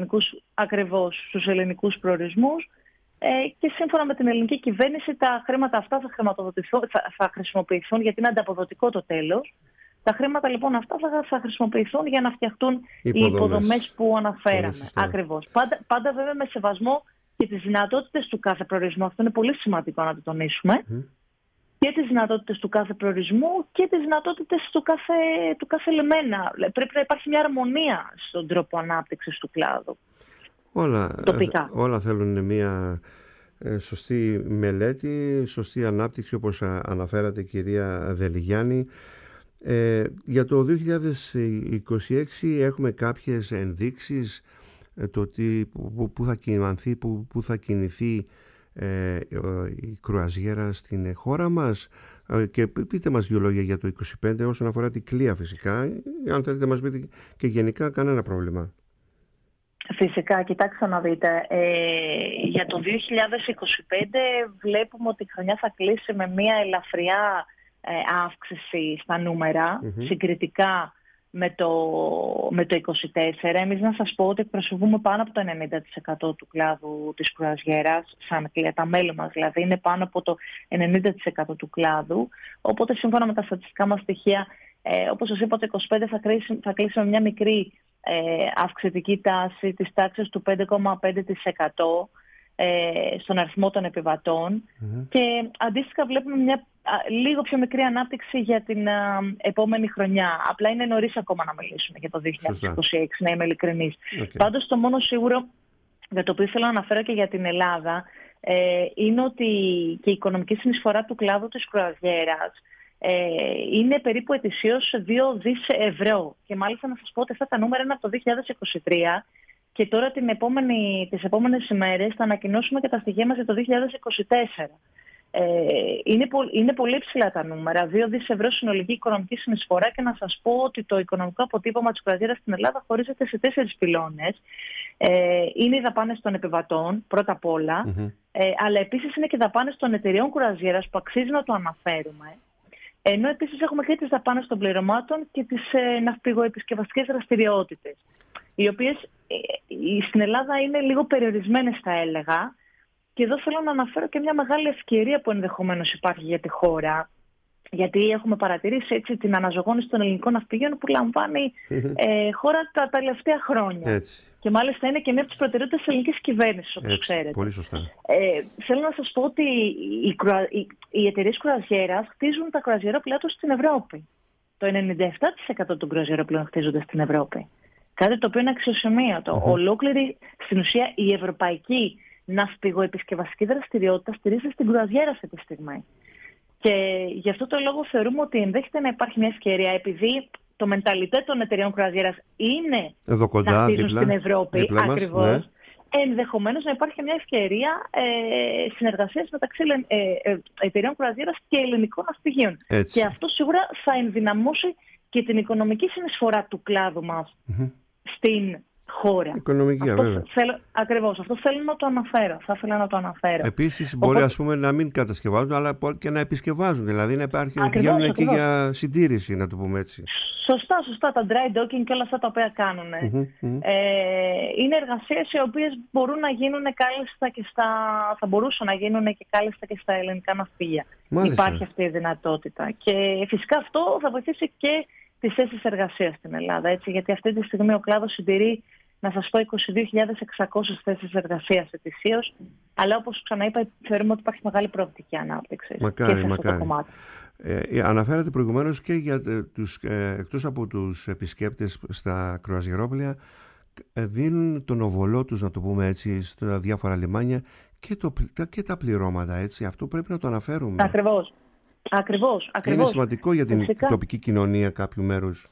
στους ελληνικούς προορισμούς. Και σύμφωνα με την ελληνική κυβέρνηση τα χρήματα αυτά θα χρησιμοποιηθούν, γιατί είναι ανταποδοτικό το τέλος. Τα χρήματα λοιπόν αυτά θα χρησιμοποιηθούν για να φτιαχτούν οι υποδομές που αναφέραμε. Ακριβώς. Πάντα βέβαια με σεβασμό και τις δυνατότητες του κάθε προορισμού. Αυτό είναι πολύ σημαντικό να το τονίσουμε. Και τις δυνατότητες του κάθε προορισμού και τις δυνατότητες του κάθε λιμένα. Πρέπει να υπάρχει μια αρμονία στον τρόπο ανάπτυξης του κλάδου. Όλα θέλουν μια σωστή μελέτη, σωστή ανάπτυξη, όπως αναφέρατε κυρία Δελιγιάννη. Για το 2026 έχουμε κάποιες ενδείξεις το που θα κινηθεί, που θα κινηθεί η κρουαζιέρα στην χώρα μας, και πείτε μας 2 λόγια για το 25 όσον αφορά την Κλία φυσικά, αν θέλετε μας πείτε και γενικά, κανένα πρόβλημα. Φυσικά, κοιτάξτε να δείτε, για το 2025 βλέπουμε ότι η χρονιά θα κλείσει με μια ελαφριά αύξηση στα νούμερα, συγκριτικά με το 24. Εμείς να σας πω ότι εκπροσωπούμε πάνω από το 90% του κλάδου της κρουαζιέρας, σαν Κλία, τα μέλη μας δηλαδή είναι πάνω από το 90% του κλάδου. Οπότε σύμφωνα με τα στατιστικά μας στοιχεία, όπως σας είπα, το 25 θα κλείσει με μια μικρή αυξητική τάση της τάξης του 5,5% στον αριθμό των επιβατών και αντίστοιχα βλέπουμε μια λίγο πιο μικρή ανάπτυξη για την επόμενη χρονιά. Απλά είναι νωρίς ακόμα να μιλήσουμε για το 2026, να είμαι ειλικρινής. Πάντως το μόνο σίγουρο για το οποίο θέλω να αναφέρω και για την Ελλάδα είναι ότι και η οικονομική συνεισφορά του κλάδου της κρουαζιέρας είναι περίπου ετησίως 2 δις ευρώ. Και μάλιστα να σας πω ότι αυτά τα νούμερα είναι από το 2023 και τώρα τις επόμενες ημέρες θα ανακοινώσουμε και τα στοιχεία μας για το 2024. Είναι πολύ ψηλά τα νούμερα, 2 δις ευρώ συνολική οικονομική συνεισφορά, και να σας πω ότι το οικονομικό αποτύπωμα της κρουαζιέρας στην Ελλάδα χωρίζεται σε 4 πυλώνες. Είναι οι δαπάνες των επιβατών, πρώτα απ' όλα, αλλά επίσης είναι και δαπάνες των εταιρεών κρουαζιέρας που αξίζει να το αναφέρουμε. Ενώ επίσης έχουμε και τις δαπάνες των πληρωμάτων και τις ναυπηγοεπισκευαστικές δραστηριότητες, οι οποίες στην Ελλάδα είναι λίγο περιορισμένες, θα έλεγα. Και εδώ θέλω να αναφέρω και μια μεγάλη ευκαιρία που ενδεχομένως υπάρχει για τη χώρα. Γιατί έχουμε παρατηρήσει έτσι την αναζωογόνηση των ελληνικών ναυπηγείων που λαμβάνει χώρα τα τελευταία χρόνια. Έτσι. Και μάλιστα είναι και μία από τις προτεραιότητες της ελληνικής κυβέρνησης, όπως ξέρετε. Πολύ σωστά. Θέλω να σας πω ότι οι εταιρείες κρουαζιέρας χτίζουν τα κρουαζιερόπλοιά τους στην Ευρώπη. Το 97% των κρουαζιερόπλοων χτίζονται στην Ευρώπη. Κάτι το οποίο είναι αξιοσημείωτο. Ολόκληρη, στην ουσία, η ευρωπαϊκή ναυπηγοεπισκευαστική δραστηριότητα στηρίζεται στην κρουαζιέρα αυτή τη στιγμή. Και γι' αυτό το λόγο θεωρούμε ότι ενδέχεται να υπάρχει μια ευκαιρία, επειδή το μενταλιτέ των εταιρεών κρουαζιέρας είναι εδώ κοντά, να χτίζουν στην Ευρώπη, ακριβώς. Ναι. Ενδεχομένως να υπάρχει μια ευκαιρία συνεργασίας μεταξύ εταιρεών κρουαζιέρας και ελληνικών ναυπηγείων. Και αυτό σίγουρα θα ενδυναμώσει και την οικονομική συνεισφορά του κλάδου μας στην χώρα. Οικονομική, βέβαια. Ακριβώς, αυτό θέλω να το αναφέρω. Θα ήθελα να το αναφέρω. Επίσης, μπορεί ας πούμε να μην κατασκευάζουν, αλλά και να επισκευάζουν. Δηλαδή να υπάρχει, βγαίνουν εκεί για συντήρηση, να το πούμε έτσι. Σωστά. Τα dry docking και όλα αυτά τα οποία κάνουν. Είναι εργασίες οι οποίες μπορούν να γίνουν κάλλιστα και θα μπορούσαν να γίνουν και κάλλιστα και στα ελληνικά ναυπηγεία. Υπάρχει αυτή η δυνατότητα. Και φυσικά αυτό θα βοηθήσει και τις θέσεις εργασίας στην Ελλάδα. Έτσι, γιατί αυτή τη στιγμή ο κλάδος συντηρεί, να σας πω, 22.600 θέσεις εργασίας ετησίως. Αλλά όπως ξαναείπα, θεωρούμε ότι υπάρχει μεγάλη προοπτική ανάπτυξη. Μακάρι. Αναφέρατε προηγουμένως και για εκτός από τους επισκέπτες στα κρουαζιερόπλοια, δίνουν τον οβολό τους, να το πούμε έτσι, στα διάφορα λιμάνια και τα πληρώματα. Έτσι. Αυτό πρέπει να το αναφέρουμε. Ακριβώς. Είναι σημαντικό για την τοπική κοινωνία κάποιου μέρους.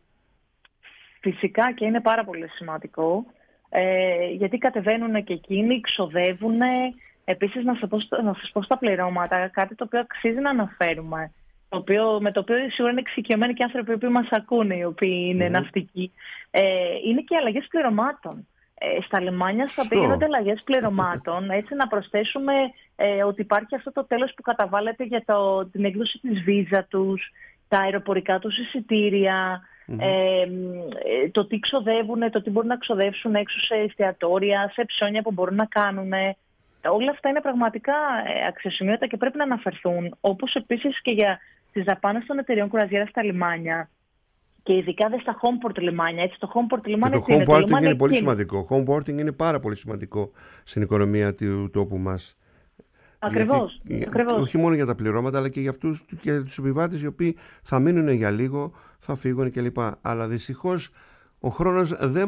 Φυσικά και είναι πάρα πολύ σημαντικό, γιατί κατεβαίνουν και εκείνοι, ξοδεύουν. Επίσης να σας πω στα πληρώματα κάτι το οποίο αξίζει να αναφέρουμε, με το οποίο σίγουρα είναι εξοικειωμένοι και άνθρωποι που μας ακούνε, οι οποίοι είναι ναυτικοί. Είναι και αλλαγές πληρωμάτων. Στα λιμάνια θα γίνονται αλλαγές πληρωμάτων. Έτσι να προσθέσουμε ότι υπάρχει αυτό το τέλος που καταβάλλεται για την έκδοση της βίζα τους, τα αεροπορικά τους εισιτήρια, το τι ξοδεύουν, το τι μπορούν να ξοδεύσουν έξω σε εστιατόρια, σε ψώνια που μπορούν να κάνουν. Όλα αυτά είναι πραγματικά αξιοσημείωτα και πρέπει να αναφερθούν. Όπως επίσης και για τις δαπάνες των εταιρεών κρουαζιέρας στα λιμάνια. Και ειδικά στα homeport λιμάνια. Έτσι, το homeport λιμάνια το homeporting είναι πολύ σημαντικό. Homeporting είναι πάρα πολύ σημαντικό στην οικονομία του τόπου μας. Ακριβώς. Όχι μόνο για τα πληρώματα, αλλά και για αυτούς και τους επιβάτες οι οποίοι θα μείνουν για λίγο, θα φύγουν κλπ. Αλλά δυστυχώς ο χρόνος δεν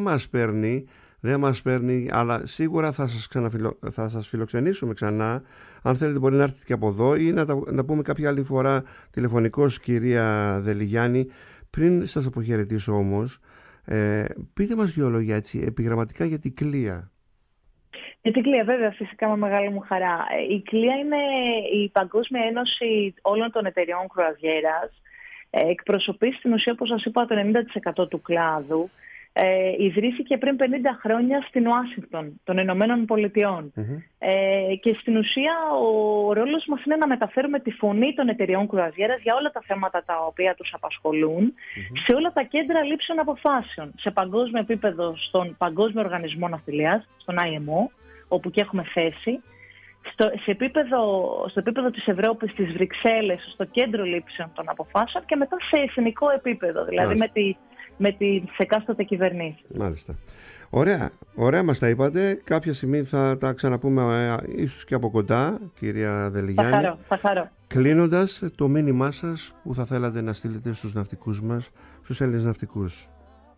μας παίρνει, αλλά σίγουρα θα σας φιλοξενήσουμε ξανά. Αν θέλετε μπορεί να έρθετε και από εδώ ή να πούμε κάποια άλλη φορά τηλεφωνικώς, κυρία Δελιγιάννη. Πριν σας αποχαιρετήσω όμως, πείτε μας δύο λόγια έτσι, επιγραμματικά για την Κλία. Για την Κλία, βέβαια, φυσικά με μεγάλη μου χαρά. Η Κλία είναι η Παγκόσμια Ένωση όλων των εταιριών κρουαζιέρας. Εκπροσωπεί στην ουσία, όπως σας είπα, το 90% του κλάδου. Ιδρύθηκε πριν 50 χρόνια στην Ουάσιγκτον των Ηνωμένων Πολιτειών. Και στην ουσία ο ρόλος μας είναι να μεταφέρουμε τη φωνή των εταιριών κρουαζιέρας για όλα τα θέματα τα οποία τους απασχολούν σε όλα τα κέντρα λήψεων αποφάσεων. Σε παγκόσμιο επίπεδο στον Παγκόσμιο Οργανισμό Ναυτιλίας, στον IMO, όπου και έχουμε θέση. Στο επίπεδο της Ευρώπης, στις Βρυξέλλες, στο κέντρο λήψεων των αποφάσεων και μετά σε εθνικό επίπεδο, δηλαδή με τις εκάστοτε κυβερνήσεις. Μάλιστα. Ωραία μας τα είπατε. Κάποια στιγμή θα τα ξαναπούμε ίσως και από κοντά, κυρία Δελιγιάννη. Θα χαρώ. Κλείνοντας, το μήνυμά σας που θα θέλατε να στείλετε στους ναυτικούς μας, στους Έλληνες ναυτικούς.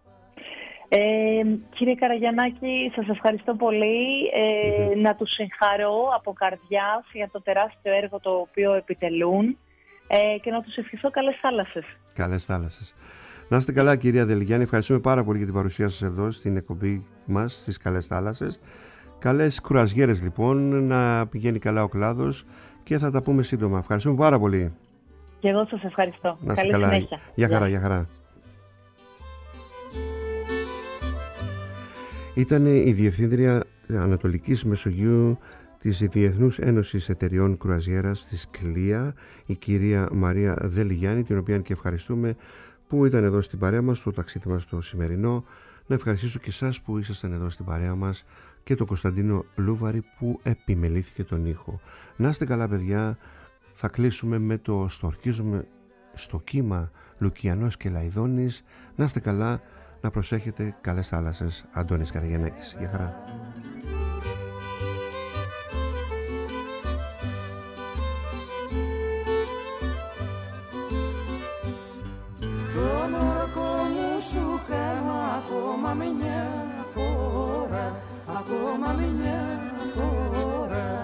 Κύριε Καραγιαννάκη, σας ευχαριστώ πολύ. Να τους συγχαρώ από καρδιάς για το τεράστιο έργο το οποίο επιτελούν και να τους ευχηθώ καλές θάλασσες. Καλές θάλασσες. Να είστε καλά, κυρία Δελιγιάννη. Ευχαριστούμε πάρα πολύ για την παρουσία σας εδώ στην εκπομπή μας στις Καλές Θάλασσες. Καλές κρουαζιέρες λοιπόν, να πηγαίνει καλά ο κλάδος και θα τα πούμε σύντομα. Ευχαριστούμε πάρα πολύ. Και εγώ σας ευχαριστώ. Να είστε καλή καλά. συνέχεια. Γεια χαρά, γεια χαρά. Ήταν η Διευθύντρια Ανατολικής Μεσογείου της Διεθνούς Ένωσης Εταιριών Κρουαζιέρας της Κλία, η κυρία Μαρία Δελιγιάννη, την οποία και ευχαριστούμε που ήταν εδώ στην παρέα μας στο ταξίδι μας το σημερινό. Να ευχαριστήσω και εσάς που ήσασταν εδώ στην παρέα μας και τον Κωνσταντίνο Λούβαρη που επιμελήθηκε τον ήχο. Να είστε καλά, παιδιά. Θα κλείσουμε με το «Στορκίζομαι στο κύμα Λουκιανός και Λαϊδόνης. Να είστε καλά, να προσέχετε, καλές θάλασσες. Αντώνης Καραγιαννάκης, για χαρά. Τον όρκο μου σου κάνω ακόμα μια φορά, ακόμα μια φορά.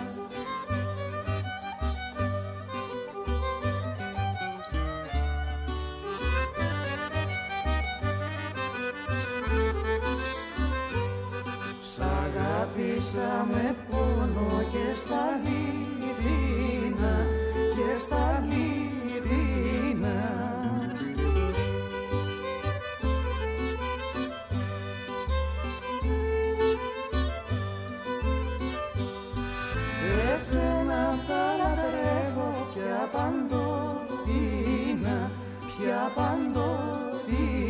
Σ' αγάπησα με πόνο και στα λιθίνα, και στα λιθίνα. Εσένα θα λατρεύω πια παντοτινά, πια παντοτινά.